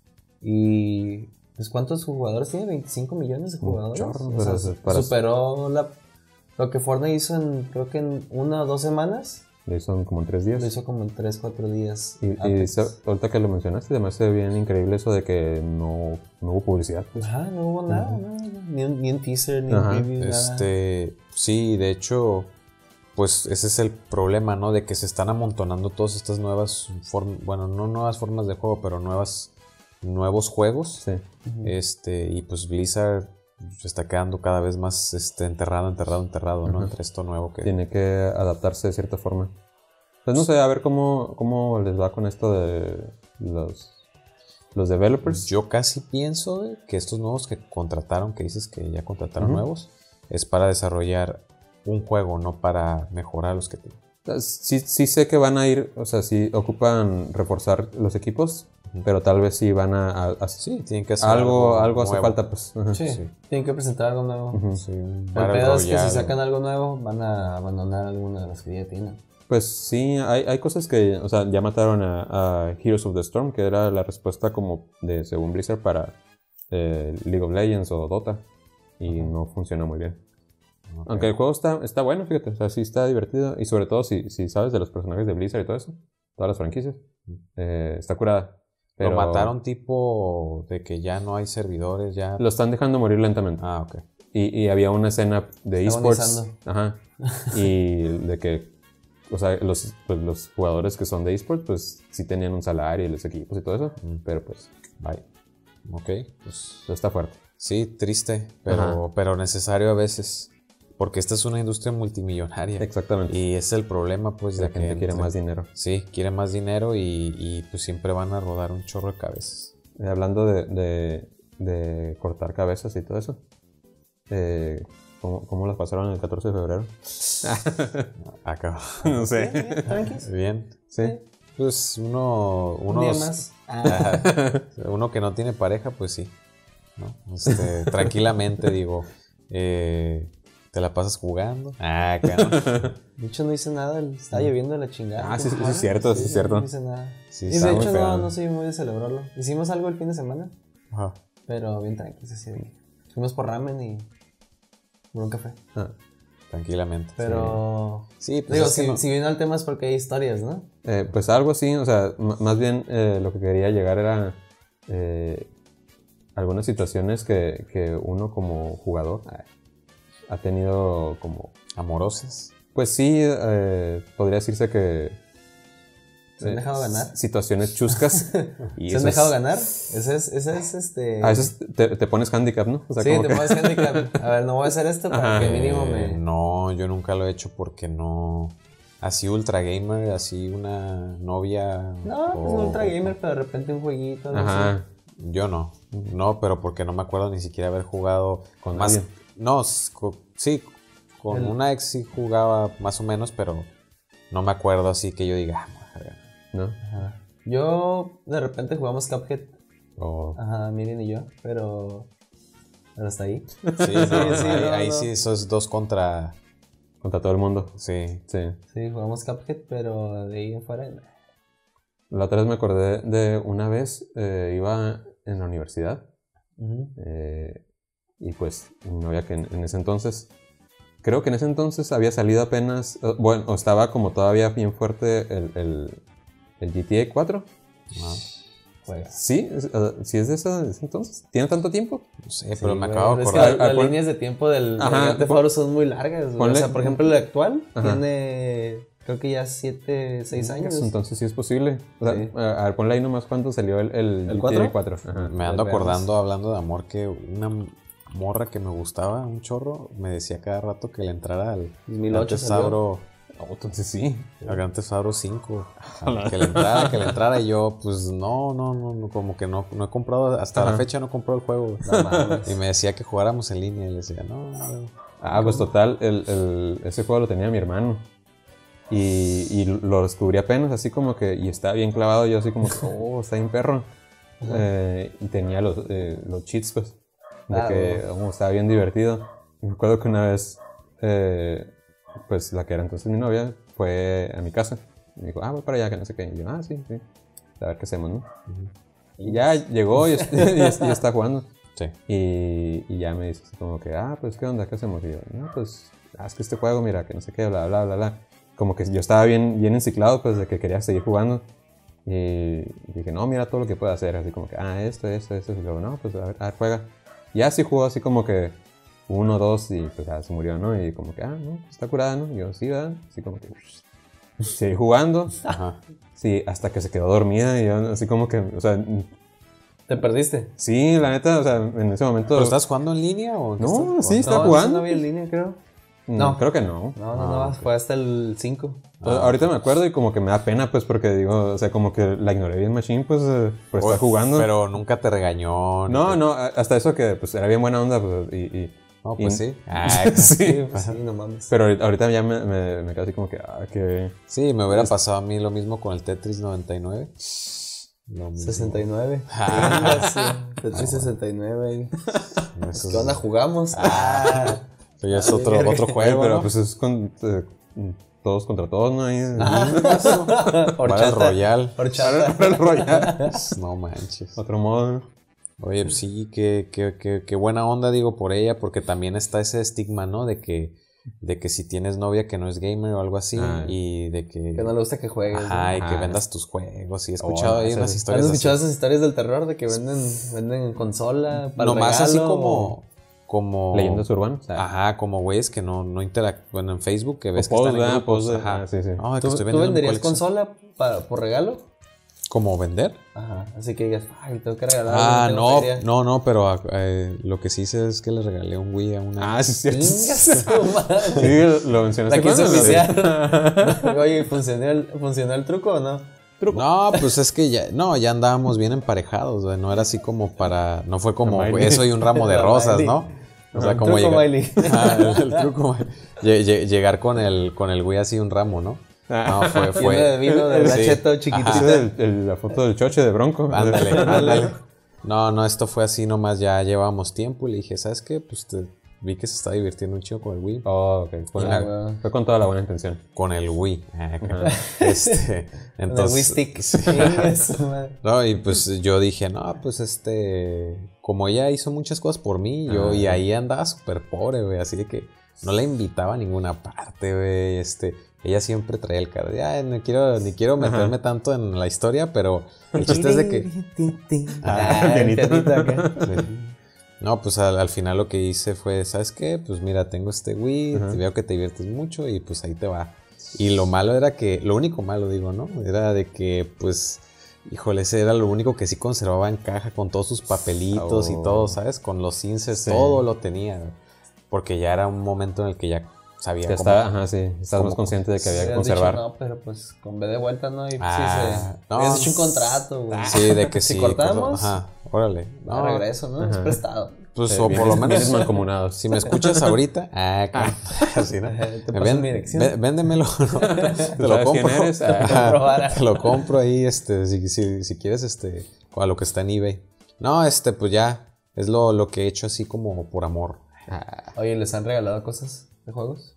Speaker 2: y... Pues ¿cuántos jugadores tiene? ¿veinticinco millones de
Speaker 1: Un
Speaker 2: jugadores?
Speaker 1: chorro,
Speaker 2: O
Speaker 1: pero
Speaker 2: sea,
Speaker 1: es para-
Speaker 2: superó la, lo que Fortnite hizo en, creo que en una o dos semanas.
Speaker 1: Lo hizo como en tres días.
Speaker 2: Lo hizo como en tres, cuatro días.
Speaker 1: Y, y
Speaker 2: Apex.
Speaker 1: sa- ahorita que lo mencionaste, además se ve bien increíble eso de que no, no hubo publicidad. Pues.
Speaker 2: Ajá, no hubo nada, nada, ni, un, ni un teaser, ni
Speaker 1: Ajá.
Speaker 2: un preview, nada.
Speaker 3: Este, sí, de hecho, pues ese es el problema, ¿no? De que se están amontonando todas estas nuevas formas, bueno, no nuevas formas de juego, pero nuevas, nuevos juegos.
Speaker 1: Sí.
Speaker 2: Ujú.
Speaker 3: Este, y pues Blizzard se está quedando cada vez más este, enterrado, enterrado, enterrado, ¿no?
Speaker 1: Ajá.
Speaker 3: Entre esto nuevo que...
Speaker 1: Tiene que adaptarse de cierta forma. Pues no sé, a ver cómo, cómo les va con esto de los, los developers.
Speaker 3: Yo casi pienso güey, que estos nuevos que contrataron, que dices que ya contrataron
Speaker 1: Ujú.
Speaker 3: nuevos, es para desarrollar un juego, no para mejorar los que tienen.
Speaker 1: Sí, sí sé que van a ir, o sea, sí ocupan reforzar los equipos,
Speaker 3: Ujú.
Speaker 1: pero tal vez sí van a... a- a-
Speaker 3: Sí, tienen que hacer
Speaker 1: algo,
Speaker 3: algo,
Speaker 1: algo hace
Speaker 3: nuevo.
Speaker 1: falta, pues. Ajá.
Speaker 2: Sí,
Speaker 3: sí.
Speaker 2: tienen que presentar algo nuevo.
Speaker 1: Ujú.
Speaker 3: Sí, un
Speaker 2: El
Speaker 3: Battle
Speaker 2: pedo es que si
Speaker 3: Royale.
Speaker 2: sacan algo nuevo, van a abandonar alguna de las que ya tienen.
Speaker 1: Pues sí, hay, hay cosas que, o sea, ya mataron a, a Heroes of the Storm, que era la respuesta como de, según Blizzard, para eh, League of Legends o Dota, y no funcionó muy bien.
Speaker 3: Ok.
Speaker 1: Aunque el juego está, está bueno, fíjate, o sea, sí está divertido, y sobre todo si, si sabes de los personajes de Blizzard y todo eso, todas las franquicias, eh, está curada. Pero
Speaker 3: Lo mataron tipo de que ya no hay servidores, ya...
Speaker 1: Lo están dejando morir lentamente.
Speaker 3: Ah, ok.
Speaker 1: Y, y había una escena de esports.
Speaker 2: Agonizando.
Speaker 1: Ajá. Y de que, o sea, los, pues, los jugadores que son de esports, pues sí tenían un salario y los equipos y todo eso.
Speaker 3: Mm.
Speaker 1: Pero pues,
Speaker 3: Bye. Ok, pues...
Speaker 1: eso está fuerte.
Speaker 3: Sí, triste, pero, pero necesario a veces. Porque esta es una industria multimillonaria.
Speaker 1: Exactamente.
Speaker 3: Y es el problema, pues,
Speaker 1: la
Speaker 3: de que...
Speaker 1: gente quiere
Speaker 3: entre-
Speaker 1: más dinero.
Speaker 3: Sí, quiere más dinero y, y, pues siempre van a rodar un chorro de cabezas.
Speaker 1: Eh, hablando de, de, de cortar cabezas y todo eso. Eh, ¿cómo, ¿Cómo las pasaron el catorce de febrero?
Speaker 3: Acá.
Speaker 1: No
Speaker 2: Bien, bien, tranquis.
Speaker 3: Bien.
Speaker 1: Sí.
Speaker 3: Pues uno...
Speaker 2: Un
Speaker 3: uno
Speaker 2: día más. Ah,
Speaker 3: Uno que no tiene pareja, pues sí. ¿No? Este, tranquilamente, digo. eh, ¿Te la pasas jugando? Ah, claro.
Speaker 2: De hecho, no hice nada. Estaba lloviendo de la chingada.
Speaker 1: Ah, sí, sí, sí, es cierto, sí, es cierto.
Speaker 2: No hice nada.
Speaker 3: Sí,
Speaker 2: y
Speaker 3: está
Speaker 2: de
Speaker 3: muy
Speaker 2: hecho,
Speaker 3: feo.
Speaker 2: no, no soy muy de celebrarlo. Hicimos algo el fin de semana,
Speaker 3: Ajá.
Speaker 2: pero bien tranquilos, así de- Fuimos por ramen y por un café.
Speaker 1: Ah,
Speaker 3: Tranquilamente.
Speaker 2: Pero...
Speaker 3: Sí, pues
Speaker 2: Digo,
Speaker 3: es que
Speaker 2: si,
Speaker 3: no-
Speaker 2: si vino al tema es porque hay historias, ¿no?
Speaker 1: eh, pues algo así, o sea, m- más bien eh, lo que quería llegar era eh, algunas situaciones que, que uno como jugador eh, ha tenido como,
Speaker 3: amorosas.
Speaker 1: pues sí, eh, podría decirse que...
Speaker 2: ¿Se han
Speaker 1: eh,
Speaker 2: dejado ganar?
Speaker 1: Situaciones chuscas. Y
Speaker 2: ¿Se han
Speaker 1: eso
Speaker 2: dejado
Speaker 1: es-
Speaker 2: ganar? Ese es, ese es este...
Speaker 1: A veces te, te pones handicap, ¿no? O sea,
Speaker 2: sí,
Speaker 1: como
Speaker 2: te
Speaker 1: que-
Speaker 2: pones handicap. A ver, no voy a hacer esto para
Speaker 1: Ajá.
Speaker 2: que mínimo
Speaker 3: Eh,
Speaker 2: me...
Speaker 3: no, yo nunca lo he hecho porque no. Así ultra gamer, así una novia.
Speaker 2: No, pues
Speaker 3: o-
Speaker 2: no ultra gamer, pero de repente un jueguito. algo así.
Speaker 1: Ajá.
Speaker 3: Yo no. No, pero porque no me acuerdo ni siquiera haber jugado
Speaker 1: Con
Speaker 3: más.
Speaker 1: alguien.
Speaker 3: No, s- co- sí, con
Speaker 2: El-
Speaker 3: una ex sí jugaba más o menos, pero no me acuerdo así que yo diga. "Ah, me voy a dejar ganar".
Speaker 1: ¿No?
Speaker 2: Ajá. Yo, de repente jugamos Cuphead.
Speaker 3: O-
Speaker 2: Ajá, Miren y yo, pero... Pero hasta ahí.
Speaker 3: Sí, no,
Speaker 2: sí,
Speaker 3: ahí,
Speaker 2: no,
Speaker 3: ahí
Speaker 2: no.
Speaker 3: sí, sos dos contra.
Speaker 1: Contra todo el mundo.
Speaker 3: Sí.
Speaker 1: Sí.
Speaker 2: Sí, jugamos Cuphead, pero de ahí en fuera... nah.
Speaker 1: La otra vez me acordé de una vez, eh, iba en la universidad
Speaker 2: Ujú.
Speaker 1: eh, y pues mi novia que en, en ese entonces, creo que en ese entonces había salido apenas, eh, bueno, o estaba como todavía bien fuerte el, el, el G T A cuatro.
Speaker 3: No,
Speaker 2: Juega.
Speaker 1: Sí, es, eh, sí es de ese, de ese entonces. ¿Tiene tanto tiempo?
Speaker 3: no sé, pero
Speaker 2: Sí,
Speaker 3: me
Speaker 2: güey,
Speaker 3: acabo de
Speaker 2: es que
Speaker 3: acordar.
Speaker 2: la-
Speaker 1: Ah,
Speaker 2: las
Speaker 1: pon-
Speaker 2: líneas de tiempo del
Speaker 1: Ajá,
Speaker 2: Grand Theft
Speaker 1: pon-
Speaker 2: Auto son muy largas. güey.
Speaker 1: ponle-
Speaker 2: O sea, por ejemplo, el actual
Speaker 1: Ajá.
Speaker 2: tiene, creo que ya siete, seis años.
Speaker 1: Entonces sí es posible. O sea,
Speaker 2: Sí.
Speaker 1: a, a ver, ponle ahí nomás cuándo salió el, el,
Speaker 2: ¿El
Speaker 1: G T A
Speaker 2: cuatro?
Speaker 1: cuatro. Ajá.
Speaker 3: Me ando
Speaker 2: Veamos.
Speaker 3: acordando, hablando de amor, que una morra que me gustaba, un chorro, me decía cada rato que le entrara al
Speaker 2: dos mil ocho
Speaker 3: Grand Theft
Speaker 2: salió.
Speaker 3: Auto,
Speaker 1: Oh, entonces sí.
Speaker 3: al Grand Theft Auto cinco. Ajá, que le entrara, que le entrara. Y yo, pues no, no, no, no, como que no, no he comprado, hasta
Speaker 1: Ajá.
Speaker 3: la fecha no he comprado el juego.
Speaker 2: No mames.
Speaker 3: Y me decía que jugáramos en línea. Y le decía, no, no.
Speaker 1: Ah, pues total, el, el- ese juego lo tenía mi hermano. Y, y lo descubrí apenas, así como que, y estaba bien clavado, yo así como que, oh, está bien perro. Eh, y tenía los, eh, los cheats, pues, de
Speaker 2: Ah,
Speaker 1: que oh, estaba bien divertido. Y me acuerdo que una vez, eh, pues la que era entonces mi novia, fue a mi casa. Y me dijo, ah, voy para allá, que no sé qué. Y yo, ah, sí, sí. A ver qué hacemos, ¿no? Y ya llegó y, est- y est- y está jugando.
Speaker 3: Sí.
Speaker 1: Y, y ya me dice así como que, ah, pues, ¿qué onda? ¿Qué hacemos? Y yo, no, pues, ah, es que este juego, mira, que no sé qué, bla, bla, bla, bla. Como que yo estaba bien, bien enciclado, pues, de que quería seguir jugando. Y dije, no, mira todo lo que puedo hacer. Así como que, ah, esto, esto, esto. Y luego, no, pues, a ver, a ver, juega. Y así jugó así como que uno, dos, y pues ya se murió, ¿no? Y como que, ah, no, está curada, ¿no? Y yo, sí, ¿verdad? Así como que, seguí jugando.
Speaker 3: Ajá.
Speaker 1: Sí, hasta que se quedó dormida. Y yo, así como que, o sea,
Speaker 2: ¿Te perdiste?
Speaker 1: sí, la neta, o sea, en ese momento.
Speaker 3: ¿Pero estás jugando en línea o en qué
Speaker 1: No,
Speaker 3: estás jugando?
Speaker 1: sí, está
Speaker 2: no,
Speaker 1: jugando.
Speaker 2: No había en línea, creo.
Speaker 1: No,
Speaker 2: No.
Speaker 1: creo que no.
Speaker 2: No, no,
Speaker 3: Ah,
Speaker 2: no, fue hasta el cinco.
Speaker 1: O sea, ahorita me acuerdo y como que me da pena, pues, porque digo, o sea, como que la ignoré bien machine, pues, eh, por estar
Speaker 3: Oye,
Speaker 1: jugando.
Speaker 3: Pero nunca te regañó. ni
Speaker 1: No,
Speaker 3: te-
Speaker 1: no, a- hasta eso que, pues, era bien buena onda, pues, y... y
Speaker 3: No, pues
Speaker 1: y-
Speaker 3: sí. Ah,
Speaker 1: sí.
Speaker 2: Pues sí, no mames.
Speaker 1: Pero ahorita, ahorita ya me, me, me quedo así como que, ah, que...
Speaker 3: Sí, me hubiera pasado a mí lo mismo con el Tetris noventa y nueve. Lo mismo.
Speaker 2: sesenta y nueve.
Speaker 3: Ah.
Speaker 2: Venga, sí. Tetris sesenta y nueve ahí.
Speaker 3: Eso
Speaker 2: ¿Qué
Speaker 3: es-
Speaker 2: onda? ¿Jugamos?
Speaker 3: Ah, pero ya es otro,
Speaker 2: verga.
Speaker 3: otro
Speaker 1: Oye,
Speaker 3: juego,
Speaker 1: pero
Speaker 3: ¿no?
Speaker 1: pues es con... eh, todos contra todos, ¿no? Ahí,
Speaker 3: Battle
Speaker 2: Horchata.
Speaker 3: Royale.
Speaker 2: Horchata.
Speaker 1: Battle Royale.
Speaker 3: No manches.
Speaker 1: Otro modo.
Speaker 3: Oye, pues sí, qué, qué, qué, qué buena onda, digo, por ella, porque también está ese estigma, ¿no? De que, de que si tienes novia que no es gamer o algo así,
Speaker 1: Ah.
Speaker 3: y de que...
Speaker 2: Que no le gusta que juegues.
Speaker 3: Ajá, y que
Speaker 1: Ah.
Speaker 3: vendas tus juegos. Y he escuchado
Speaker 1: Oh,
Speaker 3: ahí
Speaker 1: esas-
Speaker 3: unas
Speaker 2: ¿Has
Speaker 3: historias
Speaker 2: escuchado
Speaker 3: así.
Speaker 2: esas historias del terror de que venden, venden consola para
Speaker 3: Nomás
Speaker 2: regalo,
Speaker 3: así
Speaker 2: o-
Speaker 3: como... como
Speaker 1: Leyendas urbanas.
Speaker 3: Ajá, como güeyes que no, no interactúan. Bueno, en Facebook que ves
Speaker 1: O
Speaker 3: que están en
Speaker 1: posts, ¿verdad?
Speaker 3: grupos.
Speaker 1: Posts de-
Speaker 3: Ajá.
Speaker 1: ah, sí, sí.
Speaker 3: No, que
Speaker 2: ¿Tú,
Speaker 3: estoy
Speaker 2: tú
Speaker 3: vendiendo mi
Speaker 2: venderías
Speaker 3: colección.
Speaker 2: consola para, por regalo?
Speaker 3: ¿Como vender?
Speaker 2: Ajá. Así que digas, ay, tengo que regalar.
Speaker 3: Ah,
Speaker 2: tengo
Speaker 3: no,
Speaker 2: feria".
Speaker 3: no, no, pero eh, lo que sí hice es que le regalé un Wii a una...
Speaker 1: Ah, sí, es
Speaker 2: Chinga
Speaker 1: cierto.
Speaker 2: su madre.
Speaker 1: Sí, lo mencionaste.
Speaker 2: La quise
Speaker 1: cuando,
Speaker 2: oficiar. Oye, ¿funcionó el, ¿funcionó el truco o no?
Speaker 3: No, pues es que ya, no, ya andábamos bien emparejados, güey, no era así como para, no fue como
Speaker 1: La Miley.
Speaker 3: eso y un ramo de
Speaker 2: La
Speaker 3: rosas,
Speaker 2: Miley.
Speaker 3: ¿no? O sea,
Speaker 2: El
Speaker 3: como
Speaker 2: truco,
Speaker 3: llegar,
Speaker 2: Miley.
Speaker 3: Ah, el, el truco, lle- lle- llegar con el, con el güey así un ramo, ¿no? No, fue,
Speaker 2: Lleno de
Speaker 3: fue,
Speaker 2: vino de
Speaker 3: Sí.
Speaker 2: gacheto
Speaker 1: Sí,
Speaker 2: chiquitito.
Speaker 1: el- el- la foto del choche de Bronco.
Speaker 3: ándale, ándale. No, no, esto fue así nomás, ya llevábamos tiempo y le dije, ¿sabes qué? Pues te, vi que se está divirtiendo un chico con el Wii.
Speaker 1: Oh, ok. Fue,
Speaker 2: Ah,
Speaker 1: la-
Speaker 2: güey.
Speaker 1: fue con toda la buena intención.
Speaker 3: Con el Wii. Ah,
Speaker 1: Ajá.
Speaker 3: Este, entonces,
Speaker 2: el Wii Stick.
Speaker 3: sí.
Speaker 2: Eso, madre.
Speaker 3: No, y pues yo dije, no, pues este, como ella hizo muchas cosas por mí, yo,
Speaker 1: Ah.
Speaker 3: y ahí andaba súper pobre, güey, así de que no la invitaba a ninguna parte, güey, este, ella siempre traía el cara de, ay, no quiero, ni quiero meterme
Speaker 1: Ajá.
Speaker 3: tanto en la historia, pero el chiste es de que,
Speaker 2: Ah, el
Speaker 1: pianito.
Speaker 2: pianito acá.
Speaker 3: sí. No, pues al, al final lo que hice fue, ¿sabes qué? Pues mira, tengo este Wii,
Speaker 1: Ajá.
Speaker 3: te veo que te diviertes mucho y pues ahí te va. Y lo malo era que, lo único malo digo, ¿no? Era de que pues, híjole, ese era lo único que sí conservaba en caja con todos sus papelitos
Speaker 1: Oh.
Speaker 3: y todo, ¿sabes? Con los inserts,
Speaker 1: Sí.
Speaker 3: todo lo tenía. Porque ya era un momento en el que ya sabía
Speaker 1: Ya
Speaker 3: cómo...
Speaker 1: está, ajá, sí. Estás
Speaker 3: cómo-
Speaker 1: más consciente de que había que
Speaker 2: Hubieras dicho,
Speaker 1: conservar.
Speaker 2: no, pero pues con B de vuelta, ¿no? Y sí,
Speaker 3: Ah,
Speaker 2: se...
Speaker 3: no.
Speaker 2: Hubieras hecho un contrato, güey.
Speaker 3: Sí, de que
Speaker 2: Si
Speaker 3: sí.
Speaker 2: cortamos,
Speaker 3: Ajá, órale.
Speaker 2: No, regreso, ¿no? Es
Speaker 1: Ajá.
Speaker 2: prestado.
Speaker 3: Pues,
Speaker 1: Eh,
Speaker 3: o por
Speaker 1: bienes-
Speaker 3: lo menos...
Speaker 1: bienes mancomunados.
Speaker 3: Si me escuchas ahorita, ah, claro, así, ¿no?
Speaker 2: Te
Speaker 3: Me
Speaker 2: paso
Speaker 3: ven-
Speaker 2: mi dirección.
Speaker 3: vé- véndemelo, ¿no? Te lo
Speaker 1: ¿Sabes
Speaker 3: compro.
Speaker 1: quién eres? Ah.
Speaker 3: Ajá,
Speaker 2: Probar.
Speaker 3: te lo compro ahí, este, si, si, si quieres, este, a lo que está en eBay. No, este, pues ya, es lo, lo que he hecho así como por amor.
Speaker 2: Oye, ¿les han regalado cosas de juegos?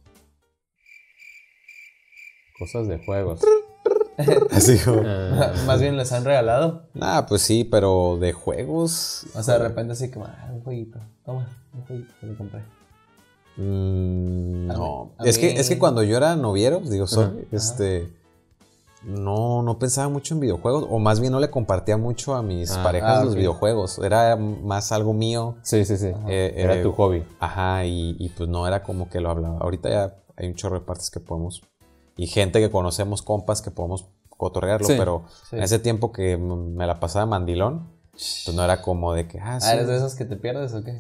Speaker 1: Cosas de juegos.
Speaker 3: Así como,
Speaker 1: Ah,
Speaker 2: Más bien les han regalado.
Speaker 3: nah, pues sí, pero de juegos.
Speaker 2: O sea, de repente así como, ah, un jueguito. Toma, un jueguito, te lo compré.
Speaker 3: mm,
Speaker 2: A
Speaker 3: no.
Speaker 2: mí- a
Speaker 3: es que,
Speaker 2: mí-
Speaker 3: es que cuando yo era noviero, pues, digo, soy,
Speaker 1: Ajá.
Speaker 3: este. No, no pensaba mucho en videojuegos, o más bien no le compartía mucho a mis
Speaker 1: Ah,
Speaker 3: parejas
Speaker 2: ah,
Speaker 3: los
Speaker 2: ok.
Speaker 3: videojuegos. Era más algo mío.
Speaker 1: sí, sí, sí.
Speaker 3: Eh,
Speaker 1: Era
Speaker 3: eh,
Speaker 1: tu hobby.
Speaker 3: Ajá, y, y pues no era como que lo hablaba. Ahorita ya hay un chorro de partes que podemos. Y gente que conocemos, compas, que podemos cotorrearlo,
Speaker 1: Sí,
Speaker 3: pero
Speaker 2: sí.
Speaker 3: en ese tiempo que m- me la pasaba mandilón, pues no era como de que, ah, sí.
Speaker 2: Ah, ¿eres de esos que te pierdes o qué?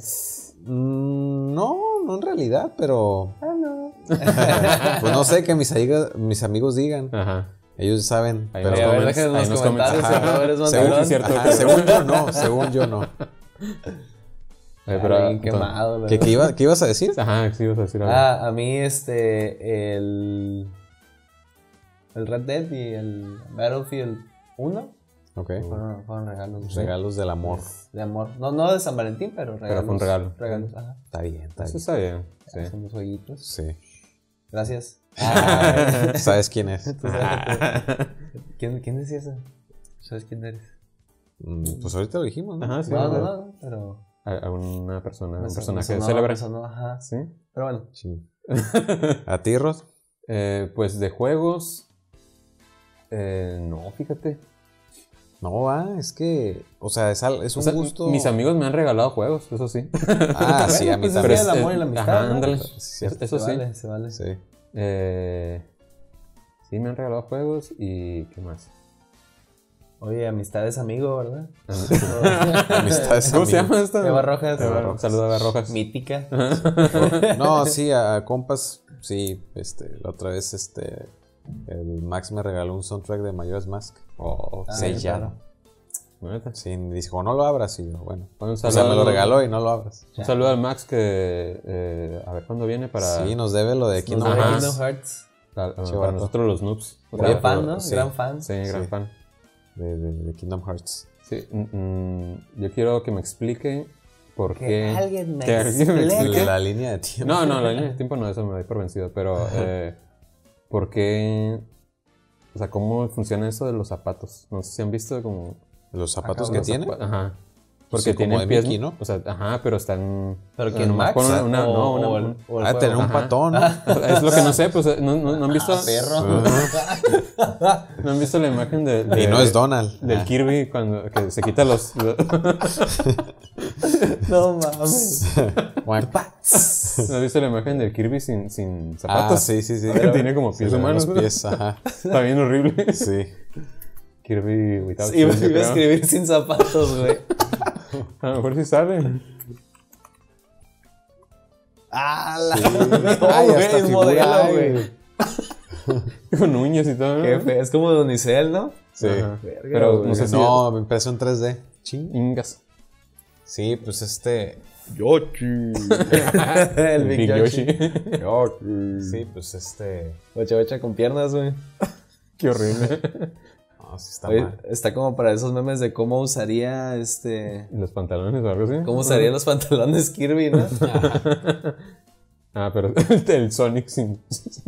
Speaker 3: Mm, no, no en realidad, pero.
Speaker 2: Ah, no.
Speaker 3: Pues no sé, que mis, amigas- mis amigos digan.
Speaker 1: Ajá.
Speaker 3: Ellos saben.
Speaker 1: Ahí
Speaker 3: pero
Speaker 1: nos
Speaker 2: a ver,
Speaker 1: comments,
Speaker 2: déjenme en
Speaker 1: ahí
Speaker 2: los
Speaker 1: nos comments.
Speaker 2: comentarios si
Speaker 1: Ajá.
Speaker 2: no eres más
Speaker 3: según,
Speaker 2: cabrón.
Speaker 1: cierto.
Speaker 3: ajá, según yo no, según yo no.
Speaker 1: Eh, pero,
Speaker 2: Bien
Speaker 1: entonces-
Speaker 2: quemado, la
Speaker 3: ¿Qué,
Speaker 2: verdad.
Speaker 3: qué iba- qué ibas a decir?
Speaker 1: Ajá, sí, ibas a decir algo.
Speaker 2: Ah, a mí este, el, el Red Dead y el Battlefield uno
Speaker 3: Ok.
Speaker 2: fueron, fueron regalos de-
Speaker 3: Regalos del amor.
Speaker 2: de amor. No, no de San Valentín, pero regalos.
Speaker 1: fue un regalo.
Speaker 2: Regalos, ajá.
Speaker 3: Está bien, está
Speaker 1: Eso
Speaker 3: bien.
Speaker 1: está bien. Sí.
Speaker 2: Son los jueguitos.
Speaker 3: Sí.
Speaker 2: Gracias.
Speaker 3: Ah, ¿sabes quién es?
Speaker 2: Tú sabes- ¿Quién, ¿Quién decía eso? ¿Sabes quién eres?
Speaker 3: Mm, Pues ahorita lo dijimos, ¿no?
Speaker 1: Ajá, sí.
Speaker 2: No, no,
Speaker 1: pero-
Speaker 2: no, pero...
Speaker 1: A, a una persona,
Speaker 2: me
Speaker 1: un
Speaker 2: son-
Speaker 1: personaje
Speaker 2: me sonó,
Speaker 1: célebre.
Speaker 2: me sonó, ajá.
Speaker 1: Sí.
Speaker 2: Pero bueno,
Speaker 3: Sí. ¿A ti, Rod?
Speaker 1: Eh, pues de juegos. Eh, no, fíjate.
Speaker 3: No, va, es que, o sea, es, al- es un
Speaker 1: O sea,
Speaker 3: gusto.
Speaker 1: mis amigos me han regalado juegos, eso sí.
Speaker 3: Ah, sí, a mí
Speaker 2: pues es
Speaker 3: también.
Speaker 2: el
Speaker 1: Pero
Speaker 2: amor
Speaker 1: es-
Speaker 2: y la amistad,
Speaker 1: Ajá,
Speaker 2: ¿no?
Speaker 1: ándale.
Speaker 3: Sí, cierto.
Speaker 1: Eso
Speaker 2: se
Speaker 1: sí.
Speaker 2: vale, se vale.
Speaker 3: Sí.
Speaker 1: Eh, sí, me han regalado juegos y. ¿Qué más?
Speaker 2: Oye, amistad es amigo, ¿verdad?
Speaker 3: Amistades
Speaker 1: ¿Cómo se
Speaker 3: amigo.
Speaker 1: llama esta?
Speaker 2: Eva Rojas.
Speaker 1: Eva Rojas. Saludos a Eva Rojas.
Speaker 2: Mítica.
Speaker 3: No, sí, a compas, sí, este, la otra vez, este, el Max me regaló un soundtrack de Majora's Mask.
Speaker 1: Oh,
Speaker 2: Ah,
Speaker 3: sellado.
Speaker 1: neta.
Speaker 3: Sí, me dijo, no lo abras, y yo, bueno.
Speaker 1: Un
Speaker 3: O sea,
Speaker 1: saludo
Speaker 3: me lo
Speaker 1: al-
Speaker 3: regaló y no lo abras.
Speaker 1: Un saludo al Max que. eh, a ver cuándo viene para.
Speaker 3: Sí, nos debe lo de Kingdom
Speaker 2: Nos de
Speaker 1: Ajá.
Speaker 3: Hearts.
Speaker 2: Kingdom Hearts.
Speaker 1: para,
Speaker 3: Che,
Speaker 1: para
Speaker 3: vato.
Speaker 1: nosotros los noobs. O
Speaker 2: Gran
Speaker 1: sea,
Speaker 2: fan,
Speaker 1: por-
Speaker 2: ¿no?
Speaker 3: sí.
Speaker 2: Gran fan.
Speaker 1: Sí, gran
Speaker 3: Sí.
Speaker 1: fan.
Speaker 3: De, de- de Kingdom Hearts.
Speaker 1: Sí, mm, mm, yo quiero que me explique por
Speaker 2: Que
Speaker 1: qué.
Speaker 2: alguien me
Speaker 1: que alguien me
Speaker 2: explique.
Speaker 1: explique.
Speaker 3: La línea de tiempo.
Speaker 1: No, no, la línea de tiempo no, eso me doy por vencido, pero eh, ¿por qué? O sea, ¿cómo funciona eso de los zapatos? No sé si han visto como...
Speaker 3: Los zapatos
Speaker 2: Acá
Speaker 3: que
Speaker 1: los
Speaker 3: tiene.
Speaker 1: zapa- Ajá. Porque
Speaker 3: Sí, como
Speaker 1: tienen
Speaker 3: de
Speaker 1: pies,
Speaker 3: Mickey, ¿no?
Speaker 1: O sea, ajá, pero están...
Speaker 2: ¿Pero
Speaker 1: o sea,
Speaker 2: quién,
Speaker 1: nomás
Speaker 2: Max?
Speaker 1: ponen una,
Speaker 2: o,
Speaker 1: no, una,
Speaker 2: o el,
Speaker 1: un-
Speaker 2: o el
Speaker 3: Ah,
Speaker 2: juego?
Speaker 3: tener un
Speaker 1: Ajá.
Speaker 3: patón, ¿no?
Speaker 1: Es lo que no sé, pues no, no, no han visto...
Speaker 2: Ah, perro.
Speaker 1: No han visto la imagen de... de-
Speaker 3: Y no es Donald.
Speaker 1: Del
Speaker 3: Ah.
Speaker 1: Kirby cuando que se quita los... los-
Speaker 2: No mames.
Speaker 3: Guac.
Speaker 1: ¿No has visto la imagen del Kirby sin, sin
Speaker 3: Ah,
Speaker 1: zapatos?
Speaker 3: sí, sí, sí.
Speaker 1: Que tiene como pies
Speaker 3: Sí,
Speaker 1: humanos.
Speaker 3: los
Speaker 1: ¿no?
Speaker 3: pies, ajá.
Speaker 1: Está bien horrible.
Speaker 3: Sí.
Speaker 1: Kirby without
Speaker 2: Iba,
Speaker 1: shoes, yo
Speaker 2: iba a
Speaker 1: creo.
Speaker 2: escribir sin zapatos, güey.
Speaker 1: A lo mejor sí sale.
Speaker 2: Ah, la
Speaker 3: Sí.
Speaker 2: no,
Speaker 3: Ay,
Speaker 2: güey,
Speaker 3: hasta
Speaker 2: es
Speaker 3: figura
Speaker 2: modelo,
Speaker 3: hay,
Speaker 2: güey.
Speaker 3: güey.
Speaker 1: Con uñas y todo. ¿no?
Speaker 2: Qué feo. Es como de Unicel, ¿no?
Speaker 3: Sí.
Speaker 1: Ajá.
Speaker 2: Verga,
Speaker 1: Pero
Speaker 2: güey.
Speaker 1: no sé si.
Speaker 3: No, me impreso en tres D.
Speaker 1: Ingas.
Speaker 3: Sí, pues este.
Speaker 2: Yoshi. El Big,
Speaker 1: Big
Speaker 2: Yoshi.
Speaker 1: Yoshi.
Speaker 3: Sí, pues este.
Speaker 2: Ocha, ocha con piernas, güey.
Speaker 1: Qué horrible.
Speaker 3: No, No, sí está
Speaker 2: Oye,
Speaker 3: mal.
Speaker 2: está como para esos memes de cómo usaría este.
Speaker 1: Los pantalones o algo así.
Speaker 2: ¿Cómo usaría los pantalones Kirby, no?
Speaker 1: Ah, pero el Sonic sin...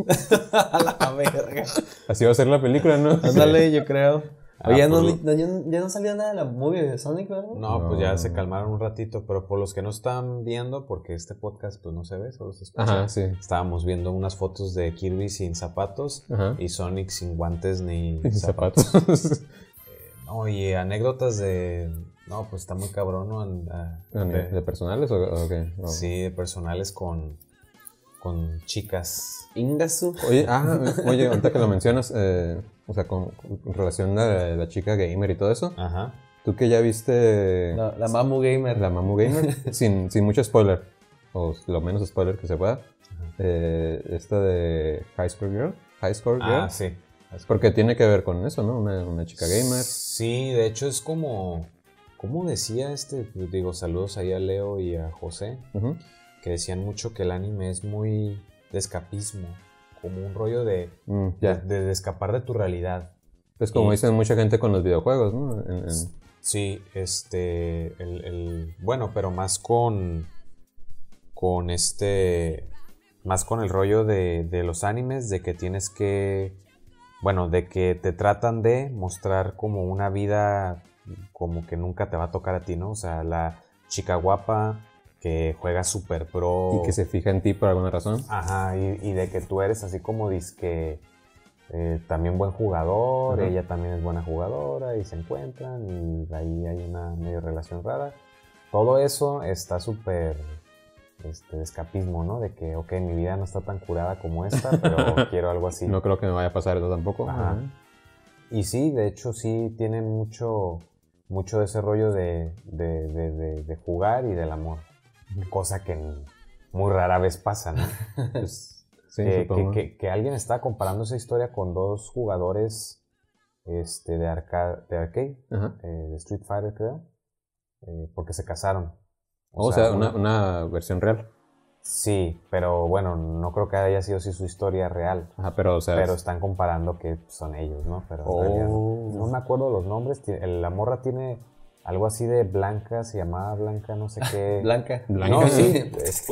Speaker 2: A la verga.
Speaker 1: Así va a ser la película, ¿no?
Speaker 2: Ándale, yo creo.
Speaker 3: Ah,
Speaker 2: Oye, ya, no,
Speaker 3: pues
Speaker 2: no- ya, no- ya no salió nada de la movie de Sonic, ¿verdad?
Speaker 3: No, pues ya
Speaker 1: No.
Speaker 3: se calmaron un ratito, pero por los que no están viendo, porque este podcast pues no se ve, solo se escucha.
Speaker 1: Ajá, sí.
Speaker 3: Estábamos viendo unas fotos de Kirby sin zapatos
Speaker 1: Ajá.
Speaker 3: y Sonic sin guantes ni
Speaker 1: Sin
Speaker 3: zapatos.
Speaker 1: zapatos.
Speaker 3: No, y anécdotas de... No, pues está muy cabrón, ¿no? An- a-
Speaker 1: ¿De, de personales o, o qué? O-
Speaker 3: Sí, de personales con, con chicas.
Speaker 2: Ingasu.
Speaker 1: Oye, ah, oye, ahorita que lo mencionas, eh, o sea, con, con relación a la, la chica gamer y todo eso,
Speaker 3: Ajá.
Speaker 1: tú que ya viste
Speaker 2: La, la Mamu Gamer.
Speaker 1: la Mamu Gamer, sin, sin mucho spoiler, o lo menos spoiler que se pueda, eh, esta de High Score Girl, High Score Girl,
Speaker 3: Ah, sí.
Speaker 1: porque tiene que ver con eso, ¿no? Una, una chica gamer.
Speaker 3: Sí, de hecho es como... ¿Cómo decía este? Pues digo, saludos ahí a Leo y a José,
Speaker 1: Ujú.
Speaker 3: que decían mucho que el anime es muy de escapismo, como un rollo de,
Speaker 1: Mm,
Speaker 3: de,
Speaker 1: ya.
Speaker 3: de- de escapar de tu realidad.
Speaker 1: Es como
Speaker 3: Y-
Speaker 1: dicen mucha gente con los videojuegos, ¿no? En- en-
Speaker 3: Sí, este, el, el- bueno, pero más con, con este, más con el rollo de, de los animes, de que tienes que, bueno, de que te tratan de mostrar como una vida como que nunca te va a tocar a ti, ¿no? O sea, la chica guapa que juega super pro.
Speaker 1: y que se fija en ti por alguna razón.
Speaker 3: Ajá, y, y de que tú eres así como disque eh, también buen jugador,
Speaker 1: Ajá.
Speaker 3: ella también es buena jugadora y se encuentran y de ahí hay una medio relación rara. Todo eso está súper este, de escapismo, ¿no? De que, ok, mi vida no está tan curada como esta, pero quiero algo así.
Speaker 1: No creo que me vaya a pasar eso tampoco.
Speaker 3: Ajá.
Speaker 1: Ajá.
Speaker 3: Y sí, de hecho sí tiene mucho, mucho de ese rollo de, de, de, de- de jugar y del amor. Cosa que muy rara vez pasa, ¿no?
Speaker 1: Pues, sí,
Speaker 3: que,
Speaker 1: supongo.
Speaker 3: que- que- que alguien está comparando esa historia con dos jugadores este, de, arca- de arcade,
Speaker 1: Ajá.
Speaker 3: eh, de Street Fighter creo, eh, porque se casaron.
Speaker 1: O, sea, una, una versión real.
Speaker 3: Sí, pero bueno, no creo que haya sido así su historia real.
Speaker 1: Ajá, pero o sea...
Speaker 3: Pero
Speaker 1: es-
Speaker 3: están comparando que son ellos, ¿no? Pero en
Speaker 1: Oh.
Speaker 3: realidad no. No me acuerdo los nombres. Tie- el- La morra tiene algo así de Blanca, se llamaba Blanca, no sé qué.
Speaker 2: Blanca.
Speaker 1: Blanca.
Speaker 3: No, sí. es-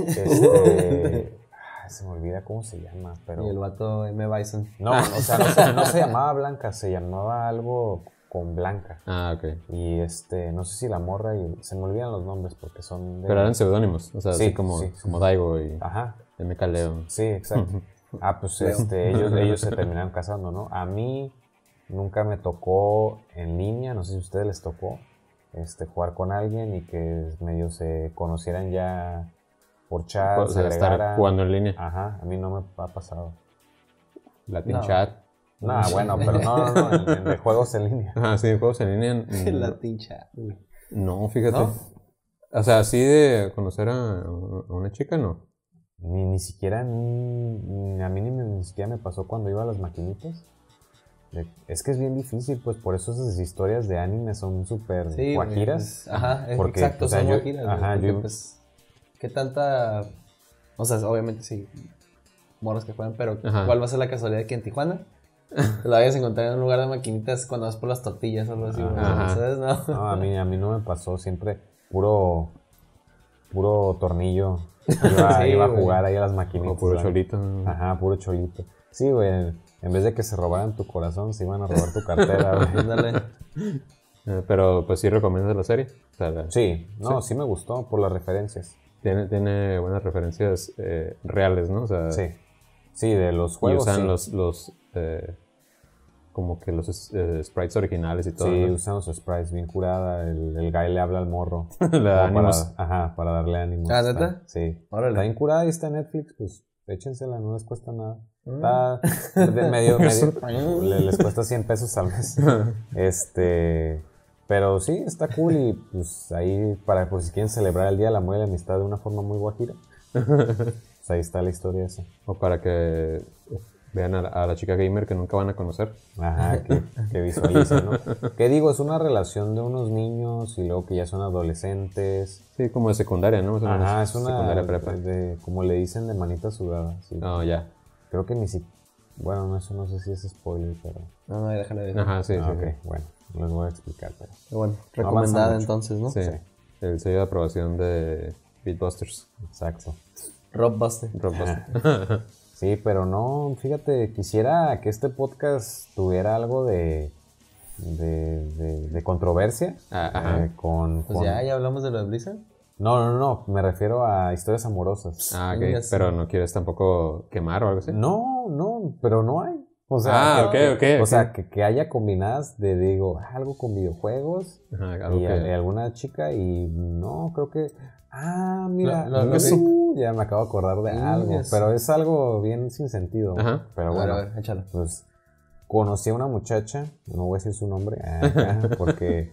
Speaker 3: este, ah, se me olvida cómo se llama, pero...
Speaker 2: Y el vato M. Bison.
Speaker 3: No, o sea, no se, no se llamaba Blanca, se llamaba algo con Blanca.
Speaker 1: Ah, ok.
Speaker 3: Y este, no sé si la morra y... Se me olvidan los nombres porque son de...
Speaker 1: Pero eran seudónimos. O sea,
Speaker 3: Sí,
Speaker 1: así como,
Speaker 3: sí, sí,
Speaker 1: como
Speaker 3: sí.
Speaker 1: Daigo y
Speaker 3: Ajá,
Speaker 1: M K Leo.
Speaker 3: sí, exacto. Ah, pues este, ellos, ellos se terminaron casando, ¿no? A mí nunca me tocó en línea, no sé si a ustedes les tocó, este, jugar con alguien y que medio se conocieran ya por chat,
Speaker 1: O
Speaker 3: se
Speaker 1: sea, estar
Speaker 3: agregaran.
Speaker 1: jugando en línea.
Speaker 3: Ajá, a mí no me ha pasado.
Speaker 1: Latin
Speaker 2: No.
Speaker 1: Chat.
Speaker 3: No, bueno, pero no, no, no, en- en- de juegos en línea.
Speaker 1: Ajá, sí, juegos en línea. mm,
Speaker 2: La tincha.
Speaker 1: No, fíjate.
Speaker 2: ¿No?
Speaker 1: O sea, así de conocer a, a una chica, no.
Speaker 3: Ni, ni siquiera, ni, ni- a mí ni, me- ni siquiera me pasó cuando iba a las maquinitas. De- Es que es bien difícil, pues por eso esas historias de anime son súper
Speaker 2: Sí,
Speaker 3: guajiras.
Speaker 2: güey, Ajá, es-
Speaker 3: Porque,
Speaker 2: exacto,
Speaker 3: o sea,
Speaker 2: son
Speaker 3: yo-
Speaker 2: guajiras, güey,
Speaker 3: ajá,
Speaker 2: porque,
Speaker 3: yo-
Speaker 2: pues, ¿qué tanta...? O sea, obviamente sí, morras que juegan, pero
Speaker 1: Ajá.
Speaker 2: ¿cuál va a ser la casualidad que en Tijuana te la vayas a encontrar en un lugar de maquinitas cuando vas por las tortillas o algo así, güey?
Speaker 1: Ajá.
Speaker 2: ¿Sabes? No.
Speaker 3: No, a mí, a mí no me pasó, siempre puro, puro tornillo. Iba,
Speaker 2: Sí,
Speaker 3: iba a
Speaker 2: güey.
Speaker 3: jugar ahí a las maquinitas.
Speaker 1: O puro
Speaker 3: ¿verdad?
Speaker 1: cholito.
Speaker 3: Ajá, puro cholito. Sí, güey, en vez de que se robaran tu corazón, se iban a robar tu cartera, güey.
Speaker 2: Ándale.
Speaker 1: Eh, pero pues sí recomiendas la serie. O sea, la-
Speaker 3: Sí, no, sí me gustó por las referencias.
Speaker 1: tiene, tiene buenas referencias eh, reales, ¿no? O sea,
Speaker 3: Sí, sí, de los
Speaker 1: y
Speaker 3: juegos.
Speaker 1: usan
Speaker 3: sí.
Speaker 1: los, los eh, como que los eh, sprites originales y todo.
Speaker 3: Sí,
Speaker 1: ¿no?
Speaker 3: usan los sprites bien curada. El, el guy le habla al morro.
Speaker 1: Le da
Speaker 3: Como
Speaker 1: ánimos.
Speaker 3: Para, ajá, para darle ánimos.
Speaker 2: ¿Ah,
Speaker 3: Está-
Speaker 2: neta?
Speaker 3: Sí.
Speaker 2: Órale.
Speaker 3: Está bien curada y está en Netflix, pues échensela, no les cuesta nada.
Speaker 2: Mm.
Speaker 3: Está de medio, medio le- les cuesta cien pesos al mes. Este, pero sí, está cool y pues ahí, para por si quieren celebrar el Día de la Amor y la Amistad de una forma muy guajira, pues ahí está la historia esa.
Speaker 1: O para que vean a la, a la chica gamer que nunca van a conocer.
Speaker 3: Ajá, que, que visualicen, ¿no? ¿Qué digo? Es una relación de unos niños y luego que ya son adolescentes.
Speaker 1: Sí, como de secundaria, ¿no? Más o menos.
Speaker 3: Ajá, es una,
Speaker 1: secundaria prepa.
Speaker 3: de- como le dicen, de manita sudada. Sí.
Speaker 1: No, ya.
Speaker 3: Creo que ni si, Bueno, no, eso no sé si es spoiler, pero...
Speaker 2: No, no, déjalo ver.
Speaker 1: Ajá, sí,
Speaker 3: Ah,
Speaker 1: sí.
Speaker 3: ok,
Speaker 1: sí.
Speaker 3: bueno, no les voy a explicar, pero...
Speaker 2: Pero bueno,
Speaker 3: avanza
Speaker 2: recomendada
Speaker 3: mucho.
Speaker 2: entonces, ¿no?
Speaker 1: Sí.
Speaker 3: Sí.
Speaker 1: El sello de aprobación de Beatbusters.
Speaker 3: Exacto.
Speaker 2: Rob Buster.
Speaker 1: Rockbuster.
Speaker 3: Sí, pero no, fíjate, quisiera que este podcast tuviera algo de... de, de, de controversia.
Speaker 1: Ah, ajá.
Speaker 3: eh, con,
Speaker 2: Pues
Speaker 3: con-
Speaker 2: ya, ya hablamos de lo de Blizzard.
Speaker 3: No, no, no, me refiero a historias amorosas.
Speaker 1: Ah, ok.
Speaker 2: Ya sé.
Speaker 1: Pero no quieres tampoco quemar o algo así.
Speaker 3: No, no, pero no hay. O sea,
Speaker 1: Ah,
Speaker 3: que,
Speaker 1: ok, ok,
Speaker 3: O
Speaker 1: ok.
Speaker 3: sea, que, que haya combinadas de, digo, algo con videojuegos
Speaker 1: Ajá, algo
Speaker 3: y,
Speaker 1: que...
Speaker 3: a- y alguna chica y no, creo que... Ah, mira,
Speaker 2: Lo- lo- lo
Speaker 3: uh, ya me acabo de acordar de
Speaker 2: Mm,
Speaker 3: algo,
Speaker 2: ya sé.
Speaker 3: pero es algo bien sin sentido.
Speaker 1: Ajá.
Speaker 3: Pero
Speaker 2: A ver,
Speaker 3: bueno,
Speaker 2: a ver, échalo.
Speaker 3: pues conocí a una muchacha, no voy a decir su nombre, acá, porque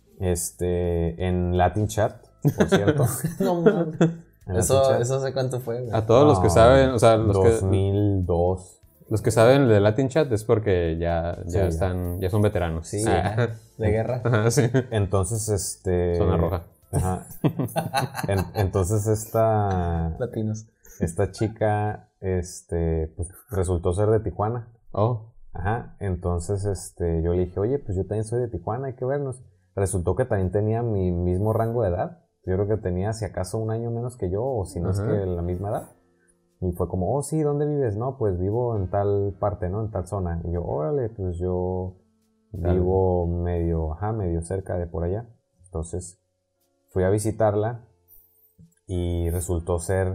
Speaker 3: este, en Latin Chat, por cierto.
Speaker 2: No, mames.
Speaker 3: en
Speaker 2: Eso,
Speaker 3: Latin Chat,
Speaker 2: eso hace cuánto fue, güey.
Speaker 1: A todos los que
Speaker 3: ah,
Speaker 1: saben, o sea, los
Speaker 3: dos
Speaker 1: que,
Speaker 3: mil dos.
Speaker 1: los que saben de Latin Chat es porque ya, ya
Speaker 3: Sí, ya.
Speaker 1: están, ya son veteranos.
Speaker 2: Sí,
Speaker 1: Ah.
Speaker 2: de guerra.
Speaker 1: Ajá, sí.
Speaker 3: Entonces, este...
Speaker 1: Zona roja.
Speaker 3: Ajá. En- entonces esta,
Speaker 2: Latinos.
Speaker 3: esta chica, este, pues resultó ser de Tijuana.
Speaker 1: Oh.
Speaker 3: Ajá. Entonces, este, yo le dije, oye, pues yo también soy de Tijuana, hay que vernos. Resultó que también tenía mi mismo rango de edad. Yo creo que tenía, si acaso, un año menos que yo, o si no es
Speaker 1: Ajá.
Speaker 3: que la misma edad. Y fue como, oh, sí, ¿dónde vives? No, pues vivo en tal parte, ¿no? En tal zona. Y yo, órale, pues yo
Speaker 1: Dale.
Speaker 3: vivo medio, ajá, medio cerca de por allá. Entonces, fui a visitarla y resultó ser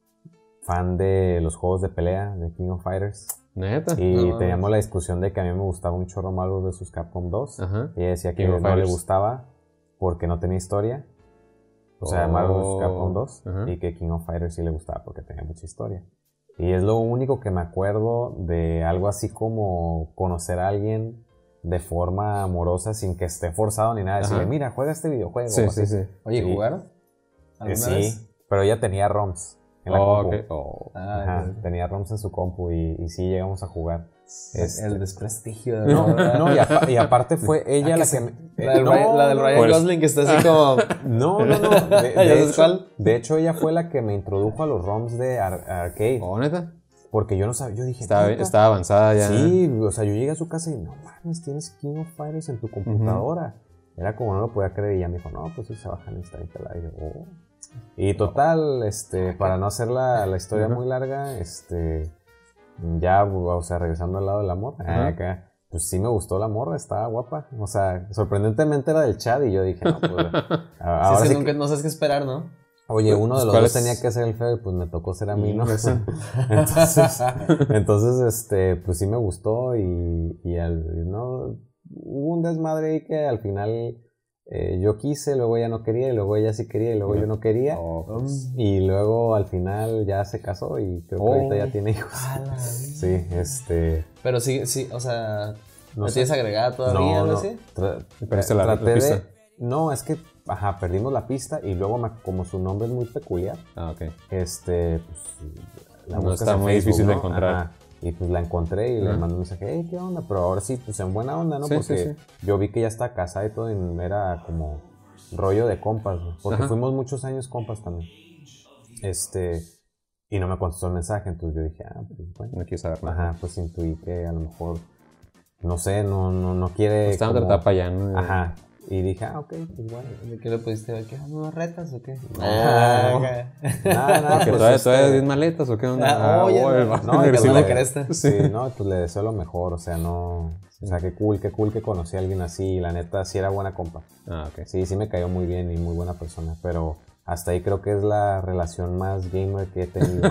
Speaker 3: fan de los juegos de pelea de King of Fighters.
Speaker 1: Neta.
Speaker 3: Y
Speaker 2: No mames.
Speaker 3: teníamos la discusión de que a mí me gustaba un chorro Marvel versus. Capcom dos.
Speaker 1: Ajá.
Speaker 3: Y ella decía que
Speaker 1: King
Speaker 3: no
Speaker 1: of
Speaker 3: le
Speaker 1: Fighters.
Speaker 3: gustaba porque no tenía historia. O sea, Marvel versus. Capcom dos.
Speaker 1: Ajá.
Speaker 3: Y que King of Fighters sí le gustaba porque tenía mucha historia. Y es lo único que me acuerdo de algo así como conocer a alguien de forma amorosa sin que esté forzado ni nada. Decirle,
Speaker 1: Ajá.
Speaker 3: mira, juega este videojuego.
Speaker 1: Sí,
Speaker 3: o
Speaker 1: sí,
Speaker 3: así.
Speaker 1: sí.
Speaker 2: Oye,
Speaker 3: Sí.
Speaker 2: ¿jugaron?
Speaker 3: Eh,
Speaker 2: ¿Alguna
Speaker 3: sí,
Speaker 2: vez?
Speaker 3: pero ella tenía ROMs en la
Speaker 1: Oh,
Speaker 3: compu.
Speaker 1: ok. Oh.
Speaker 2: Ah,
Speaker 3: Ajá,
Speaker 2: el-
Speaker 3: tenía ROMs en su compu y, y sí llegamos a jugar. Este,
Speaker 2: el desprestigio de
Speaker 3: No,
Speaker 2: ¿verdad?
Speaker 3: no, y, apa- y aparte fue ella
Speaker 2: Ah,
Speaker 3: la
Speaker 2: que
Speaker 3: que
Speaker 2: se-
Speaker 3: me...
Speaker 2: La del,
Speaker 3: no,
Speaker 2: Ryan, la del
Speaker 3: no,
Speaker 2: Ryan
Speaker 1: pues-
Speaker 2: Gosling que está así como...
Speaker 3: No, no, no. De,
Speaker 2: ¿Ya
Speaker 3: de
Speaker 2: sabes
Speaker 3: hecho,
Speaker 2: cuál?
Speaker 3: de hecho, ella fue la que me introdujo a los ROMs de ar- arcade.
Speaker 1: Oh, neta.
Speaker 3: Porque yo no sabía, yo dije...
Speaker 1: Estaba,
Speaker 3: "Neta".
Speaker 1: estaba avanzada ya.
Speaker 3: Sí, o sea, yo llegué a su casa y no mames, tienes King of Fighters en tu computadora. Era como no lo podía creer y ella me dijo, no, pues sí se bajan esta instalada. Y yo, oh. Y total, este, para no hacer la, la historia
Speaker 1: Ajá.
Speaker 3: muy larga, este, ya, o sea, regresando al lado del amor,
Speaker 1: Ajá.
Speaker 3: acá, pues sí me gustó la morra, estaba guapa. O sea, sorprendentemente era del chat y yo dije, no, pues, a-
Speaker 2: Sí,
Speaker 3: ahora
Speaker 2: sí,
Speaker 3: sí
Speaker 2: nunca-
Speaker 3: que-
Speaker 2: no sabes qué esperar, ¿no?
Speaker 3: oye, uno de los
Speaker 1: ¿cuál
Speaker 3: dos
Speaker 1: es?
Speaker 3: tenía que ser el feo y pues me tocó ser a mí, ¿no?
Speaker 1: Mm, eso.
Speaker 3: entonces, entonces, este, pues sí me gustó y, y al, no, hubo un desmadre ahí que al final eh, yo quise, luego ella no quería y luego ella sí quería y luego yo no quería.
Speaker 1: Oh, pues.
Speaker 3: Y luego al final ya se casó y creo que
Speaker 1: Oh.
Speaker 3: ahorita ya tiene hijos.
Speaker 2: A la vida.
Speaker 3: Sí, este,
Speaker 2: Pero sí, sí, o sea...
Speaker 3: no
Speaker 2: ¿La
Speaker 3: sé.
Speaker 2: tienes agregada todavía
Speaker 3: No,
Speaker 2: algo
Speaker 3: no,
Speaker 2: así?
Speaker 3: tra-
Speaker 1: Perdiste la- la
Speaker 3: traté de-
Speaker 1: pista.
Speaker 3: no, es que, ajá, perdimos la pista y luego me- como su nombre es muy peculiar,
Speaker 1: Ah, ok.
Speaker 3: este, pues, la
Speaker 1: No
Speaker 3: buscas
Speaker 1: está
Speaker 3: en
Speaker 1: muy
Speaker 3: Facebook,
Speaker 1: difícil de
Speaker 3: ¿no?
Speaker 1: encontrar.
Speaker 3: Ajá, y pues la encontré y le
Speaker 1: Ajá.
Speaker 3: mandé un mensaje, hey, ¿qué onda? Pero ahora sí, pues en buena onda, ¿no?
Speaker 1: Sí,
Speaker 3: Porque
Speaker 1: sí,
Speaker 3: yo vi que ya está casada y todo y era como rollo de compas, ¿no? Porque
Speaker 1: Ajá.
Speaker 3: fuimos muchos años compas también. Este, y no me contestó el mensaje, entonces yo dije, ah, pues bueno.
Speaker 1: No quiero saber nada.
Speaker 3: Ajá, pues intuí que a lo mejor, no sé, no, no, no quiere...
Speaker 1: Pues estaba en
Speaker 3: como-
Speaker 1: otra etapa ya, ¿no?
Speaker 3: Ajá, y dije, ah, ok, pues bueno.
Speaker 2: ¿De qué le pudiste ver? ¿Qué? ¿Unos retas o qué?
Speaker 3: Ah,
Speaker 2: ok.
Speaker 3: Nada, nada,
Speaker 1: Porque
Speaker 3: pues,
Speaker 1: todavía,
Speaker 3: este,
Speaker 1: todavía diez maletas o qué onda.
Speaker 2: Ah, oye,
Speaker 1: bueno,
Speaker 2: no,
Speaker 1: va.
Speaker 3: no, y
Speaker 2: que
Speaker 3: pues
Speaker 2: la
Speaker 3: le-
Speaker 2: cresta.
Speaker 3: Sí, no, pues le deseo lo mejor, o sea, no... O sea, qué cool, qué cool que conocí a alguien así, y la neta, sí era buena compa.
Speaker 1: Ah, ok.
Speaker 3: Sí, sí me cayó muy bien y muy buena persona, pero hasta ahí creo que es la relación más gamer que he tenido.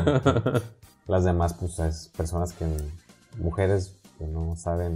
Speaker 3: Las demás, pues, es personas que... Mujeres que no saben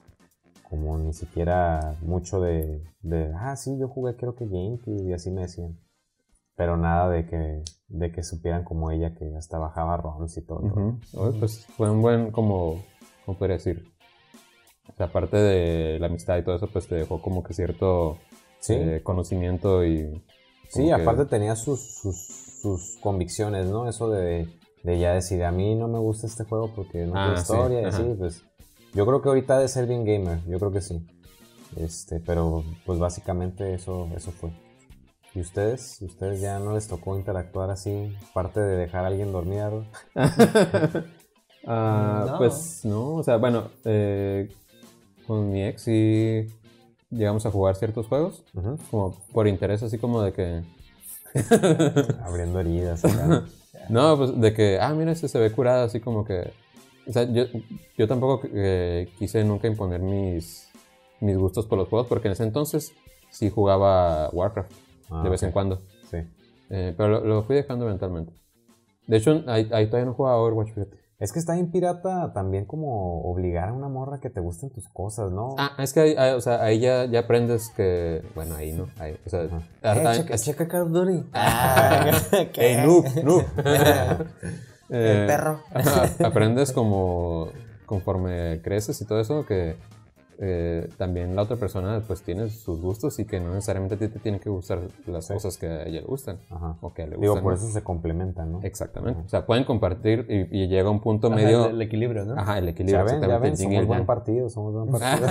Speaker 3: como ni siquiera mucho de... de ah, sí, yo jugué creo que GameCube y así me decían. Pero nada de que, de que supieran como ella que hasta bajaba ROMs y todo.
Speaker 1: Ujú. Oye, pues fue un buen, como, ¿cómo podría decir? O sea, aparte de la amistad y todo eso, pues te dejó como que cierto
Speaker 3: Sí.
Speaker 1: eh, conocimiento y...
Speaker 3: Sí,
Speaker 1: como que-
Speaker 3: aparte tenía sus, sus, sus convicciones, ¿no? Eso de, de ya decir, a mí no me gusta este juego porque no
Speaker 1: Ah,
Speaker 3: tiene
Speaker 1: sí,
Speaker 3: historia, y
Speaker 1: ajá.
Speaker 3: así, pues yo creo que ahorita ha de ser bien gamer, yo creo que sí. Este, pero pues básicamente eso, eso fue. ¿Y ustedes? ¿Ustedes ya no les tocó interactuar así? Parte de dejar a alguien dormir.
Speaker 1: Ah,
Speaker 2: No.
Speaker 1: Pues no, o sea, bueno, eh, con mi ex sí llegamos a jugar ciertos juegos,
Speaker 3: Ujú.
Speaker 1: como por interés, así como de que...
Speaker 3: Abriendo heridas. Acá.
Speaker 1: No, pues de que, ah, mira, este se ve curado, así como que... O sea, yo, yo tampoco eh, quise nunca imponer mis, mis gustos por los juegos, porque en ese entonces sí jugaba Warcraft,
Speaker 3: Ah,
Speaker 1: de vez
Speaker 3: ok.
Speaker 1: en cuando.
Speaker 3: Sí.
Speaker 1: Eh, pero lo, lo fui dejando eventualmente. De hecho, ahí, ahí todavía no jugaba Overwatch, fíjate.
Speaker 3: Es que está bien pirata también como obligar a una morra que te gusten tus cosas, ¿no?
Speaker 1: Ah, es que ahí, ahí, o sea, ahí ya, ya aprendes que... Bueno, ahí no. Ahí, o sea,
Speaker 3: Ajá.
Speaker 1: ah,
Speaker 2: Eh,
Speaker 1: ah,
Speaker 2: checa,
Speaker 1: es-
Speaker 2: checa Call of Duty. Ah, ¿qué?
Speaker 1: ¡Ey, noob, noob!
Speaker 2: El perro.
Speaker 1: ajá, aprendes como conforme creces y todo eso que eh, también la otra persona pues tiene sus gustos y que no necesariamente a ti te tienen que gustar las
Speaker 3: Sí.
Speaker 1: cosas que a ella le gustan
Speaker 3: Ajá.
Speaker 1: o que a él le
Speaker 3: Digo,
Speaker 1: gustan.
Speaker 3: por
Speaker 1: ¿no?
Speaker 3: eso se complementan, ¿no?
Speaker 1: Exactamente. O sea, pueden compartir y, y llega un punto
Speaker 2: Ajá,
Speaker 1: medio...
Speaker 2: el, el equilibrio, ¿no?
Speaker 1: Ajá, el
Speaker 3: Ya
Speaker 1: equilibrio.
Speaker 3: ven, ya
Speaker 1: exactamente,
Speaker 3: ven,
Speaker 1: el yin y
Speaker 3: somos
Speaker 1: el
Speaker 3: buen
Speaker 1: yang.
Speaker 3: partido, somos buen partido.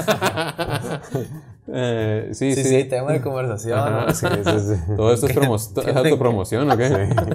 Speaker 1: Eh, sí,
Speaker 2: Sí,
Speaker 1: sí,
Speaker 2: sí, tema de conversación.
Speaker 1: Ajá.
Speaker 2: ¿no?
Speaker 3: Sí, sí, sí.
Speaker 1: Todo esto es, promo to- es autopromoción, ¿o qué?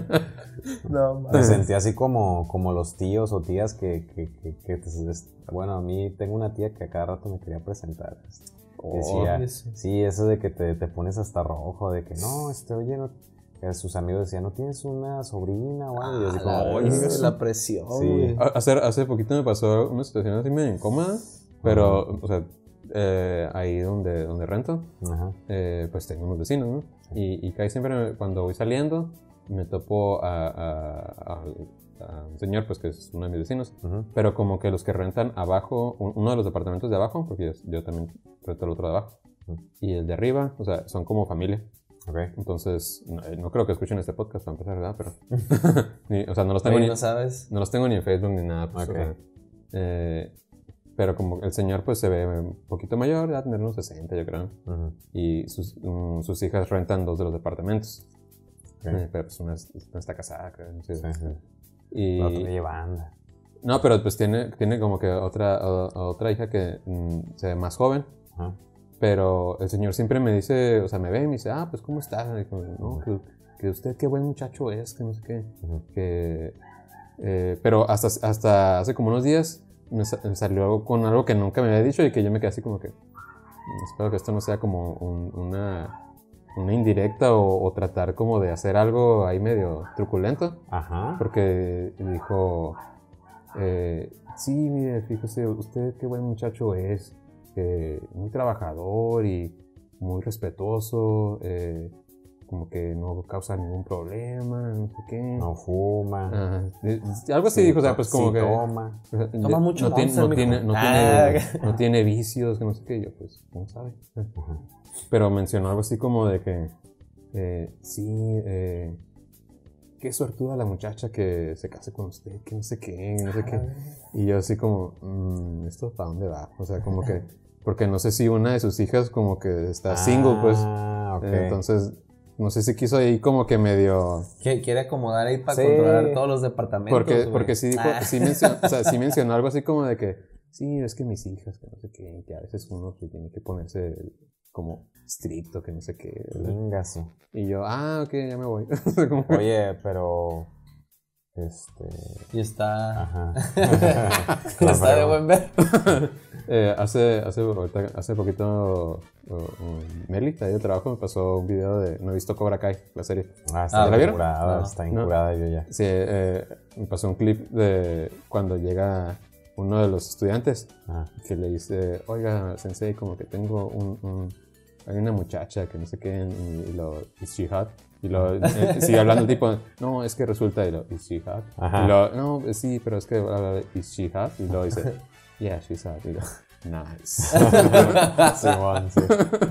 Speaker 2: No,
Speaker 3: Me
Speaker 2: mames.
Speaker 3: sentí así como, como los tíos o tías que, que, que, que te- es- bueno, a mí tengo una tía que a cada rato me quería presentar.
Speaker 1: Oh,
Speaker 3: Decía,
Speaker 2: eso.
Speaker 3: sí, eso de que te, te pones hasta rojo, de que no, este, oye, no, que sus amigos decían, ¿no tienes una sobrina o algo? Y yo así como,
Speaker 2: La,
Speaker 1: Oye,
Speaker 2: verga, la presión,
Speaker 3: Sí.
Speaker 2: güey.
Speaker 1: Hace, hace poquito me pasó una situación así medio incómoda, pero, o sea, eh, ahí donde, donde rento,
Speaker 3: ajá,
Speaker 1: eh, pues tengo unos vecinos, ¿no? Y, y casi siempre cuando voy saliendo me topo a, a- a- a un señor, pues que es uno de mis vecinos,
Speaker 3: ujú,
Speaker 1: pero como que los que rentan abajo, un- uno de los departamentos de abajo, porque yo, yo también rento el otro de abajo,
Speaker 3: ujú.
Speaker 1: y el de arriba, o sea, son como familia.
Speaker 3: Ok.
Speaker 1: Entonces, no, no creo que escuchen este podcast para empezar, ¿verdad? Pero, ni- o sea, no los tengo
Speaker 2: Oye,
Speaker 1: ni,
Speaker 2: no sabes.
Speaker 1: no los tengo ni en Facebook ni nada. Pues,
Speaker 3: Ok.
Speaker 1: o sea, eh, pero como el señor pues se ve un poquito mayor, va a tener unos sesenta yo creo.
Speaker 3: Ujú,
Speaker 1: Y sus, mm, sus hijas rentan dos de los departamentos.
Speaker 3: ok.
Speaker 1: Eh, pero pues una, es- una está casada, creo. no sé.
Speaker 3: Sí, sí.
Speaker 1: Y,
Speaker 3: La otra lleva banda.
Speaker 1: no, pero pues tiene, tiene como que otra, o- otra hija que mm, se ve más joven.
Speaker 3: Ajá.
Speaker 1: Pero el señor siempre me dice, o sea, me ve y me dice, ah, pues ¿cómo estás? Y digo, no, que, que usted qué buen muchacho es, que no sé qué.
Speaker 3: Ujú.
Speaker 1: Que, eh, pero hasta, hasta hace como unos días me, sa- me salió con algo que nunca me había dicho y que yo me quedé así como que, espero que esto no sea como un- una, una indirecta o, o tratar como de hacer algo ahí medio truculento.
Speaker 3: Ajá.
Speaker 1: Porque dijo, eh, sí, mire, fíjese, usted qué buen muchacho es, eh, muy trabajador y muy respetuoso, eh, como que no causa ningún problema, no sé qué.
Speaker 3: No fuma.
Speaker 1: Ajá, eh, algo así dijo, o sea, pues como
Speaker 3: sí
Speaker 1: que...
Speaker 3: toma.
Speaker 1: o sea,
Speaker 2: Toma
Speaker 1: de-
Speaker 2: mucho
Speaker 1: no, tiene,
Speaker 2: Monster,
Speaker 1: no,
Speaker 2: mijo.
Speaker 1: tiene, no,
Speaker 2: Ah.
Speaker 1: tiene, no tiene vicios, que no sé qué, yo pues, ¿cómo sabe?
Speaker 3: Ajá.
Speaker 1: Pero mencionó algo así como de que, eh, sí, eh, qué suertuda la muchacha que se case con usted, que no sé qué, no sé qué. Y yo así como, mm, ¿esto para dónde va? O sea, como que, porque no sé si una de sus hijas como que está single, pues.
Speaker 3: Ah, ok.
Speaker 1: Entonces, no sé si quiso ahí como que medio...
Speaker 2: Que quiere acomodar ahí para
Speaker 3: Sí.
Speaker 2: controlar todos los departamentos.
Speaker 1: Porque,
Speaker 2: güey.
Speaker 1: porque sí, dijo,
Speaker 2: Ah.
Speaker 1: sí, mencionó, o sea, sí mencionó algo así como de que, sí, es que mis hijas, que no sé qué, que a veces uno que tiene que ponerse como estricto, que no sé qué. ¿verdad?
Speaker 3: Chingazo.
Speaker 1: Y yo, ah, ok, ya me voy. O sea, como-
Speaker 3: Oye, pero. Este.
Speaker 2: Y está.
Speaker 3: Ajá.
Speaker 2: está de buen ver.
Speaker 1: Eh, hace, hace, ahorita- hace poquito, uh, um, Meli, ahí de trabajo, me pasó un video de, no he visto Cobra Kai, la serie.
Speaker 3: Ah, está
Speaker 2: Ah,
Speaker 1: ¿la vieron?
Speaker 3: incurada,
Speaker 2: No.
Speaker 3: está
Speaker 1: No.
Speaker 3: incurada yo ya.
Speaker 1: Sí, eh, me pasó un clip de cuando llega uno de los estudiantes
Speaker 3: Ah,
Speaker 1: que le dice, oiga, sensei, como que tengo un, un- hay una muchacha que no sé qué, y, y lo, is she hot? Y lo, eh, sigue hablando el tipo, no, es que resulta, y lo, is she hot?
Speaker 3: Ajá.
Speaker 1: Y lo, no, eh, sí, pero es que, uh, is she hot? Y lo dice, yeah, she's hot. Y lo, nice.
Speaker 3: Simón, sí.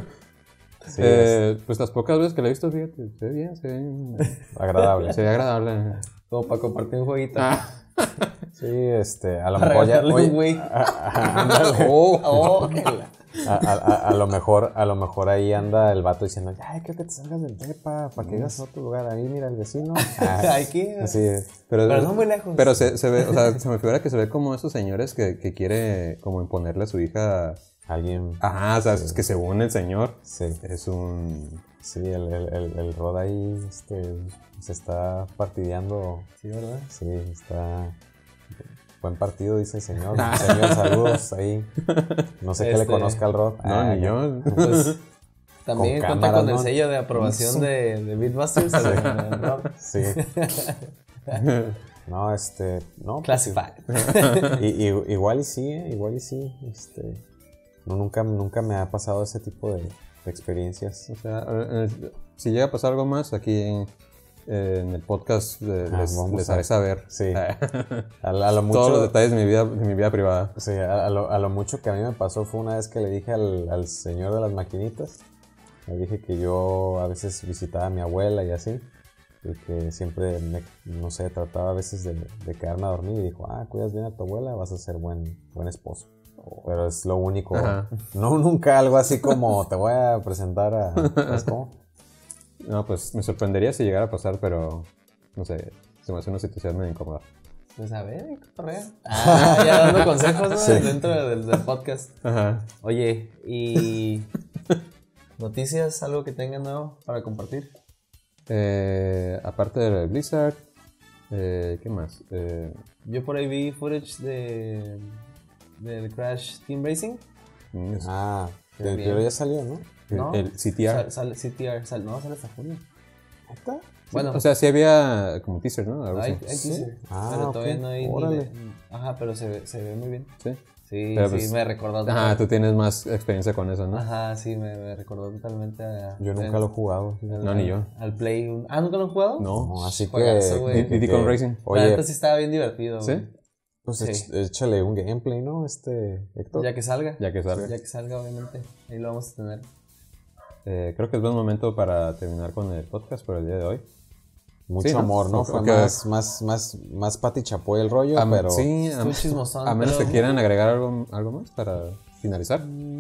Speaker 3: Sí,
Speaker 1: Eh, pues las pocas veces que la he visto, fíjate, se ve bien, se ve,
Speaker 3: es agradable.
Speaker 1: se ve agradable.
Speaker 2: Como para compartir un jueguito.
Speaker 1: Ah,
Speaker 3: Sí, este, a lo
Speaker 2: Para
Speaker 3: mejor ya.
Speaker 2: regalarle
Speaker 3: oye,
Speaker 2: un güey.
Speaker 3: ándale.
Speaker 2: Oh, oh, que la-
Speaker 3: A, a- a- a lo mejor, a lo mejor ahí anda el vato diciendo, ay, creo que te salgas del depa para que llegas a otro lugar. Ahí mira el vecino. Ah,
Speaker 2: Hay que.
Speaker 3: así,
Speaker 1: pero,
Speaker 2: Pero no muy lejos.
Speaker 1: Pero se, se ve, o sea, se me figura que se ve como esos señores que, que quiere como imponerle a su hija.
Speaker 3: alguien.
Speaker 1: Ajá, o sea, es que según el señor
Speaker 3: Sí,
Speaker 1: es un...
Speaker 3: sí, el, el, el, el Rod ahí este, se está partideando.
Speaker 2: Sí, ¿verdad?
Speaker 3: Sí, está. buen partido, dice el señor. Señor, saludos ahí. No sé este, qué le conozca al Rod.
Speaker 1: No, ah, ni yo.
Speaker 2: Pues, también con cuenta cámara, con ¿no? el sello de aprobación de, de Beatbusters. Sí. El Rod.
Speaker 3: Sí. No, este, no.
Speaker 2: Classified.
Speaker 3: Pues, y, y, igual y sí, eh, igual y sí. Este, no, nunca, nunca me ha pasado ese tipo de, de experiencias.
Speaker 1: O sea, eh, si llega a pasar algo más, aquí en, eh, en el podcast eh, ah, les, les haré saber.
Speaker 3: Sí. a, a lo mucho,
Speaker 1: todos los detalles de mi vida, de mi vida privada.
Speaker 3: Sí, a, a, lo, a lo mucho que a mí me pasó fue una vez que le dije al, al señor de las maquinitas, le dije que yo a veces visitaba a mi abuela y así. Y que siempre, me, no sé, trataba a veces de, de quedarme a dormir y dijo, ah, cuidas bien a tu abuela, vas a ser buen, buen esposo. Pero es lo único. Ajá. No, nunca algo así como te voy a presentar a... ¿Sabes cómo?
Speaker 1: No, pues me sorprendería si llegara a pasar, pero no sé, se me hace una situación muy incómoda.
Speaker 2: Pues a ver, correa. Ah, ya dando consejos, ¿no? Sí. Dentro del, del podcast.
Speaker 1: Ajá.
Speaker 2: Oye, ¿y noticias, algo que tengan nuevo para compartir?
Speaker 1: Eh, aparte de Blizzard, eh, ¿qué más? Eh,
Speaker 2: Yo por ahí vi footage de del Crash Team Racing.
Speaker 3: Ah, pero ya salió, ¿no?
Speaker 2: No,
Speaker 1: el C T R.
Speaker 2: Sale, sale C T R, sale, no, sale hasta junio.
Speaker 3: ¿Está?
Speaker 1: Bueno, o sea, sí había como teaser, ¿no? Algo
Speaker 2: hay,
Speaker 1: así.
Speaker 2: hay teaser,
Speaker 3: ¿Sí? Ah,
Speaker 2: pero
Speaker 3: okay.
Speaker 2: todavía no hay.
Speaker 3: Órale.
Speaker 2: Ni, ajá, pero se ve, se ve muy bien.
Speaker 1: Sí.
Speaker 2: Sí,
Speaker 1: pero
Speaker 2: sí,
Speaker 1: pues,
Speaker 2: me recordó.
Speaker 1: Ajá, tú tienes más experiencia con eso, ¿no?
Speaker 2: Ajá, sí, me, me recordó totalmente a...
Speaker 3: Yo nunca en, lo he jugado.
Speaker 1: No, al, ni yo.
Speaker 2: Al Play... Ah, ¿nunca lo he jugado?
Speaker 1: No,
Speaker 3: no así
Speaker 2: Juegazo,
Speaker 3: que...
Speaker 1: Diddy Kong Racing.
Speaker 2: Oye, esto sí estaba bien divertido.
Speaker 1: ¿Sí?
Speaker 2: Güey.
Speaker 3: Pues sí. Échale un gameplay, ¿no? Este, Héctor.
Speaker 2: Ya que salga.
Speaker 1: Ya que salga.
Speaker 2: Ya que salga, obviamente. Ahí lo vamos a tener.
Speaker 1: Eh, creo que es buen momento para terminar con el podcast por el día de hoy.
Speaker 3: Mucho
Speaker 1: sí,
Speaker 3: amor, ¿no?
Speaker 1: ¿no?
Speaker 3: Fue
Speaker 1: okay.
Speaker 3: más, más, más, más Pati Chapoy el rollo,
Speaker 1: a,
Speaker 3: pero...
Speaker 1: Sí, a, a menos que quieran agregar algo, algo más para finalizar.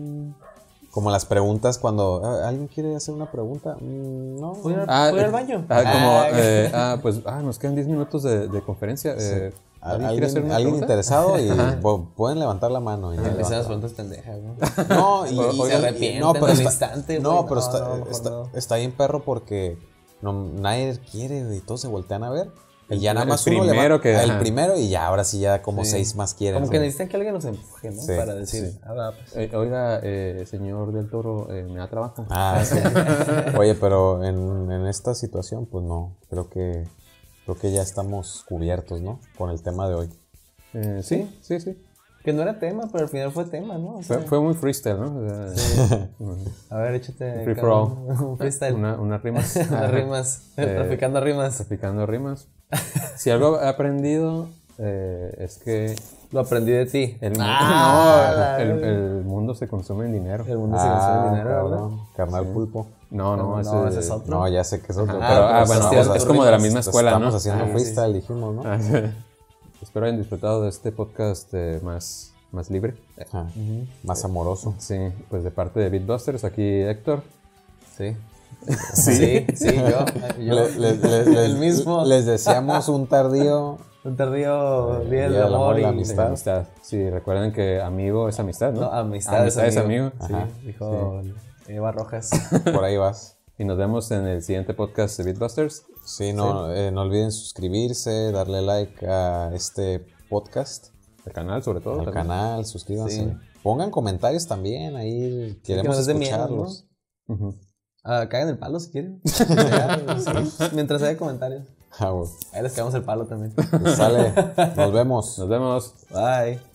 Speaker 3: Como las preguntas cuando... ¿Alguien quiere hacer una pregunta? Mm, no.
Speaker 2: ¿Voy, a,
Speaker 1: ah,
Speaker 2: ¿voy al baño?
Speaker 1: Ah, como, eh, ah, pues, ah, nos quedan diez minutos de, de conferencia.
Speaker 3: Sí.
Speaker 1: Eh,
Speaker 3: ¿Alguien, ¿Alguien, hacer una ¿alguien interesado? Y pueden levantar la mano. Y
Speaker 2: no empiezan las preguntas pendejas, ¿no?
Speaker 3: No, y,
Speaker 2: y se arrepienten
Speaker 3: no, pero
Speaker 2: al
Speaker 3: está,
Speaker 2: instante.
Speaker 3: No,
Speaker 2: güey.
Speaker 3: pero
Speaker 2: no,
Speaker 3: está,
Speaker 2: no,
Speaker 3: está,
Speaker 2: no.
Speaker 3: está bien perro porque no, nadie quiere y todos se voltean a ver. Y
Speaker 1: el,
Speaker 3: ya nada más
Speaker 1: el
Speaker 3: uno
Speaker 1: primero
Speaker 3: le va,
Speaker 1: que,
Speaker 3: el primero y ya ahora sí ya como sí. seis más quieren.
Speaker 2: Como
Speaker 3: ¿no?
Speaker 2: que necesitan que alguien nos empuje, ¿no?
Speaker 3: Sí,
Speaker 2: para decir,
Speaker 1: sí.
Speaker 2: ah, pues.
Speaker 1: eh, oiga, eh, señor del Toro, eh, ¿me da trabajo?
Speaker 3: Ah, sí. Oye, pero en, en esta situación, pues no, creo que creo que ya estamos cubiertos, ¿no? Con el tema de hoy.
Speaker 1: Eh, sí, sí, sí.
Speaker 2: Que no era tema, pero al final fue tema, ¿no? O sea,
Speaker 1: fue, fue muy freestyle, ¿no? O sea,
Speaker 2: sí. A ver, échate
Speaker 1: free for all.
Speaker 2: Un freestyle.
Speaker 1: Una, unas rimas.
Speaker 2: Unas rimas. Eh, traficando rimas.
Speaker 1: Traficando rimas. Si algo he aprendido eh, es que...
Speaker 2: Lo aprendí de ti.
Speaker 1: El,
Speaker 2: ah,
Speaker 1: no, el, el mundo se consume en dinero.
Speaker 2: El mundo
Speaker 3: ah,
Speaker 2: se consume en dinero,
Speaker 3: cabrón.
Speaker 2: ¿verdad?
Speaker 3: Carnal
Speaker 1: sí.
Speaker 3: Pulpo.
Speaker 1: No, no,
Speaker 2: no,
Speaker 1: ese,
Speaker 2: no, ese es otro.
Speaker 3: No, ya sé que es otro.
Speaker 1: Ajá,
Speaker 3: pero,
Speaker 1: pero ah, bueno,
Speaker 3: es,
Speaker 1: es como de la misma escuela,
Speaker 3: estamos
Speaker 1: ¿no?
Speaker 3: Estamos haciendo
Speaker 2: ah,
Speaker 3: freestyle,
Speaker 2: sí.
Speaker 3: dijimos, ¿no?
Speaker 1: Ah, sí. Espero hayan disfrutado de este podcast eh, más, más libre.
Speaker 3: Ajá. Uh-huh. Más amoroso.
Speaker 1: Sí, pues de parte de Beatbusters, aquí Héctor.
Speaker 2: Sí. Sí, sí, sí, yo. yo
Speaker 3: le, le, le, le,
Speaker 2: el mismo.
Speaker 3: Les deseamos un tardío.
Speaker 2: Un tardío
Speaker 3: eh,
Speaker 2: día del amor y
Speaker 1: la amistad. amistad. Sí, recuerden que amigo es amistad, ¿no?
Speaker 2: No, amistad,
Speaker 1: amistad
Speaker 2: es amigo.
Speaker 1: Es amigo.
Speaker 2: Sí, dijo sí. Eva Rojas.
Speaker 3: Por ahí vas.
Speaker 1: Y nos vemos en el siguiente podcast de Beatbusters.
Speaker 3: Sí, no, sí. Eh, no olviden suscribirse, darle like a este podcast.
Speaker 1: Al canal, sobre todo.
Speaker 3: Al
Speaker 1: también.
Speaker 3: canal, suscríbanse. Sí. Pongan comentarios también, ahí queremos
Speaker 2: sí, que
Speaker 3: escucharlos.
Speaker 2: Miedo, ¿no? uh-huh. uh, caguen el palo si quieren. sí, mientras haya comentarios.
Speaker 3: Ah, bueno.
Speaker 2: Ahí les cagamos el palo también.
Speaker 3: Pues sale, nos vemos.
Speaker 1: Nos vemos.
Speaker 2: Bye.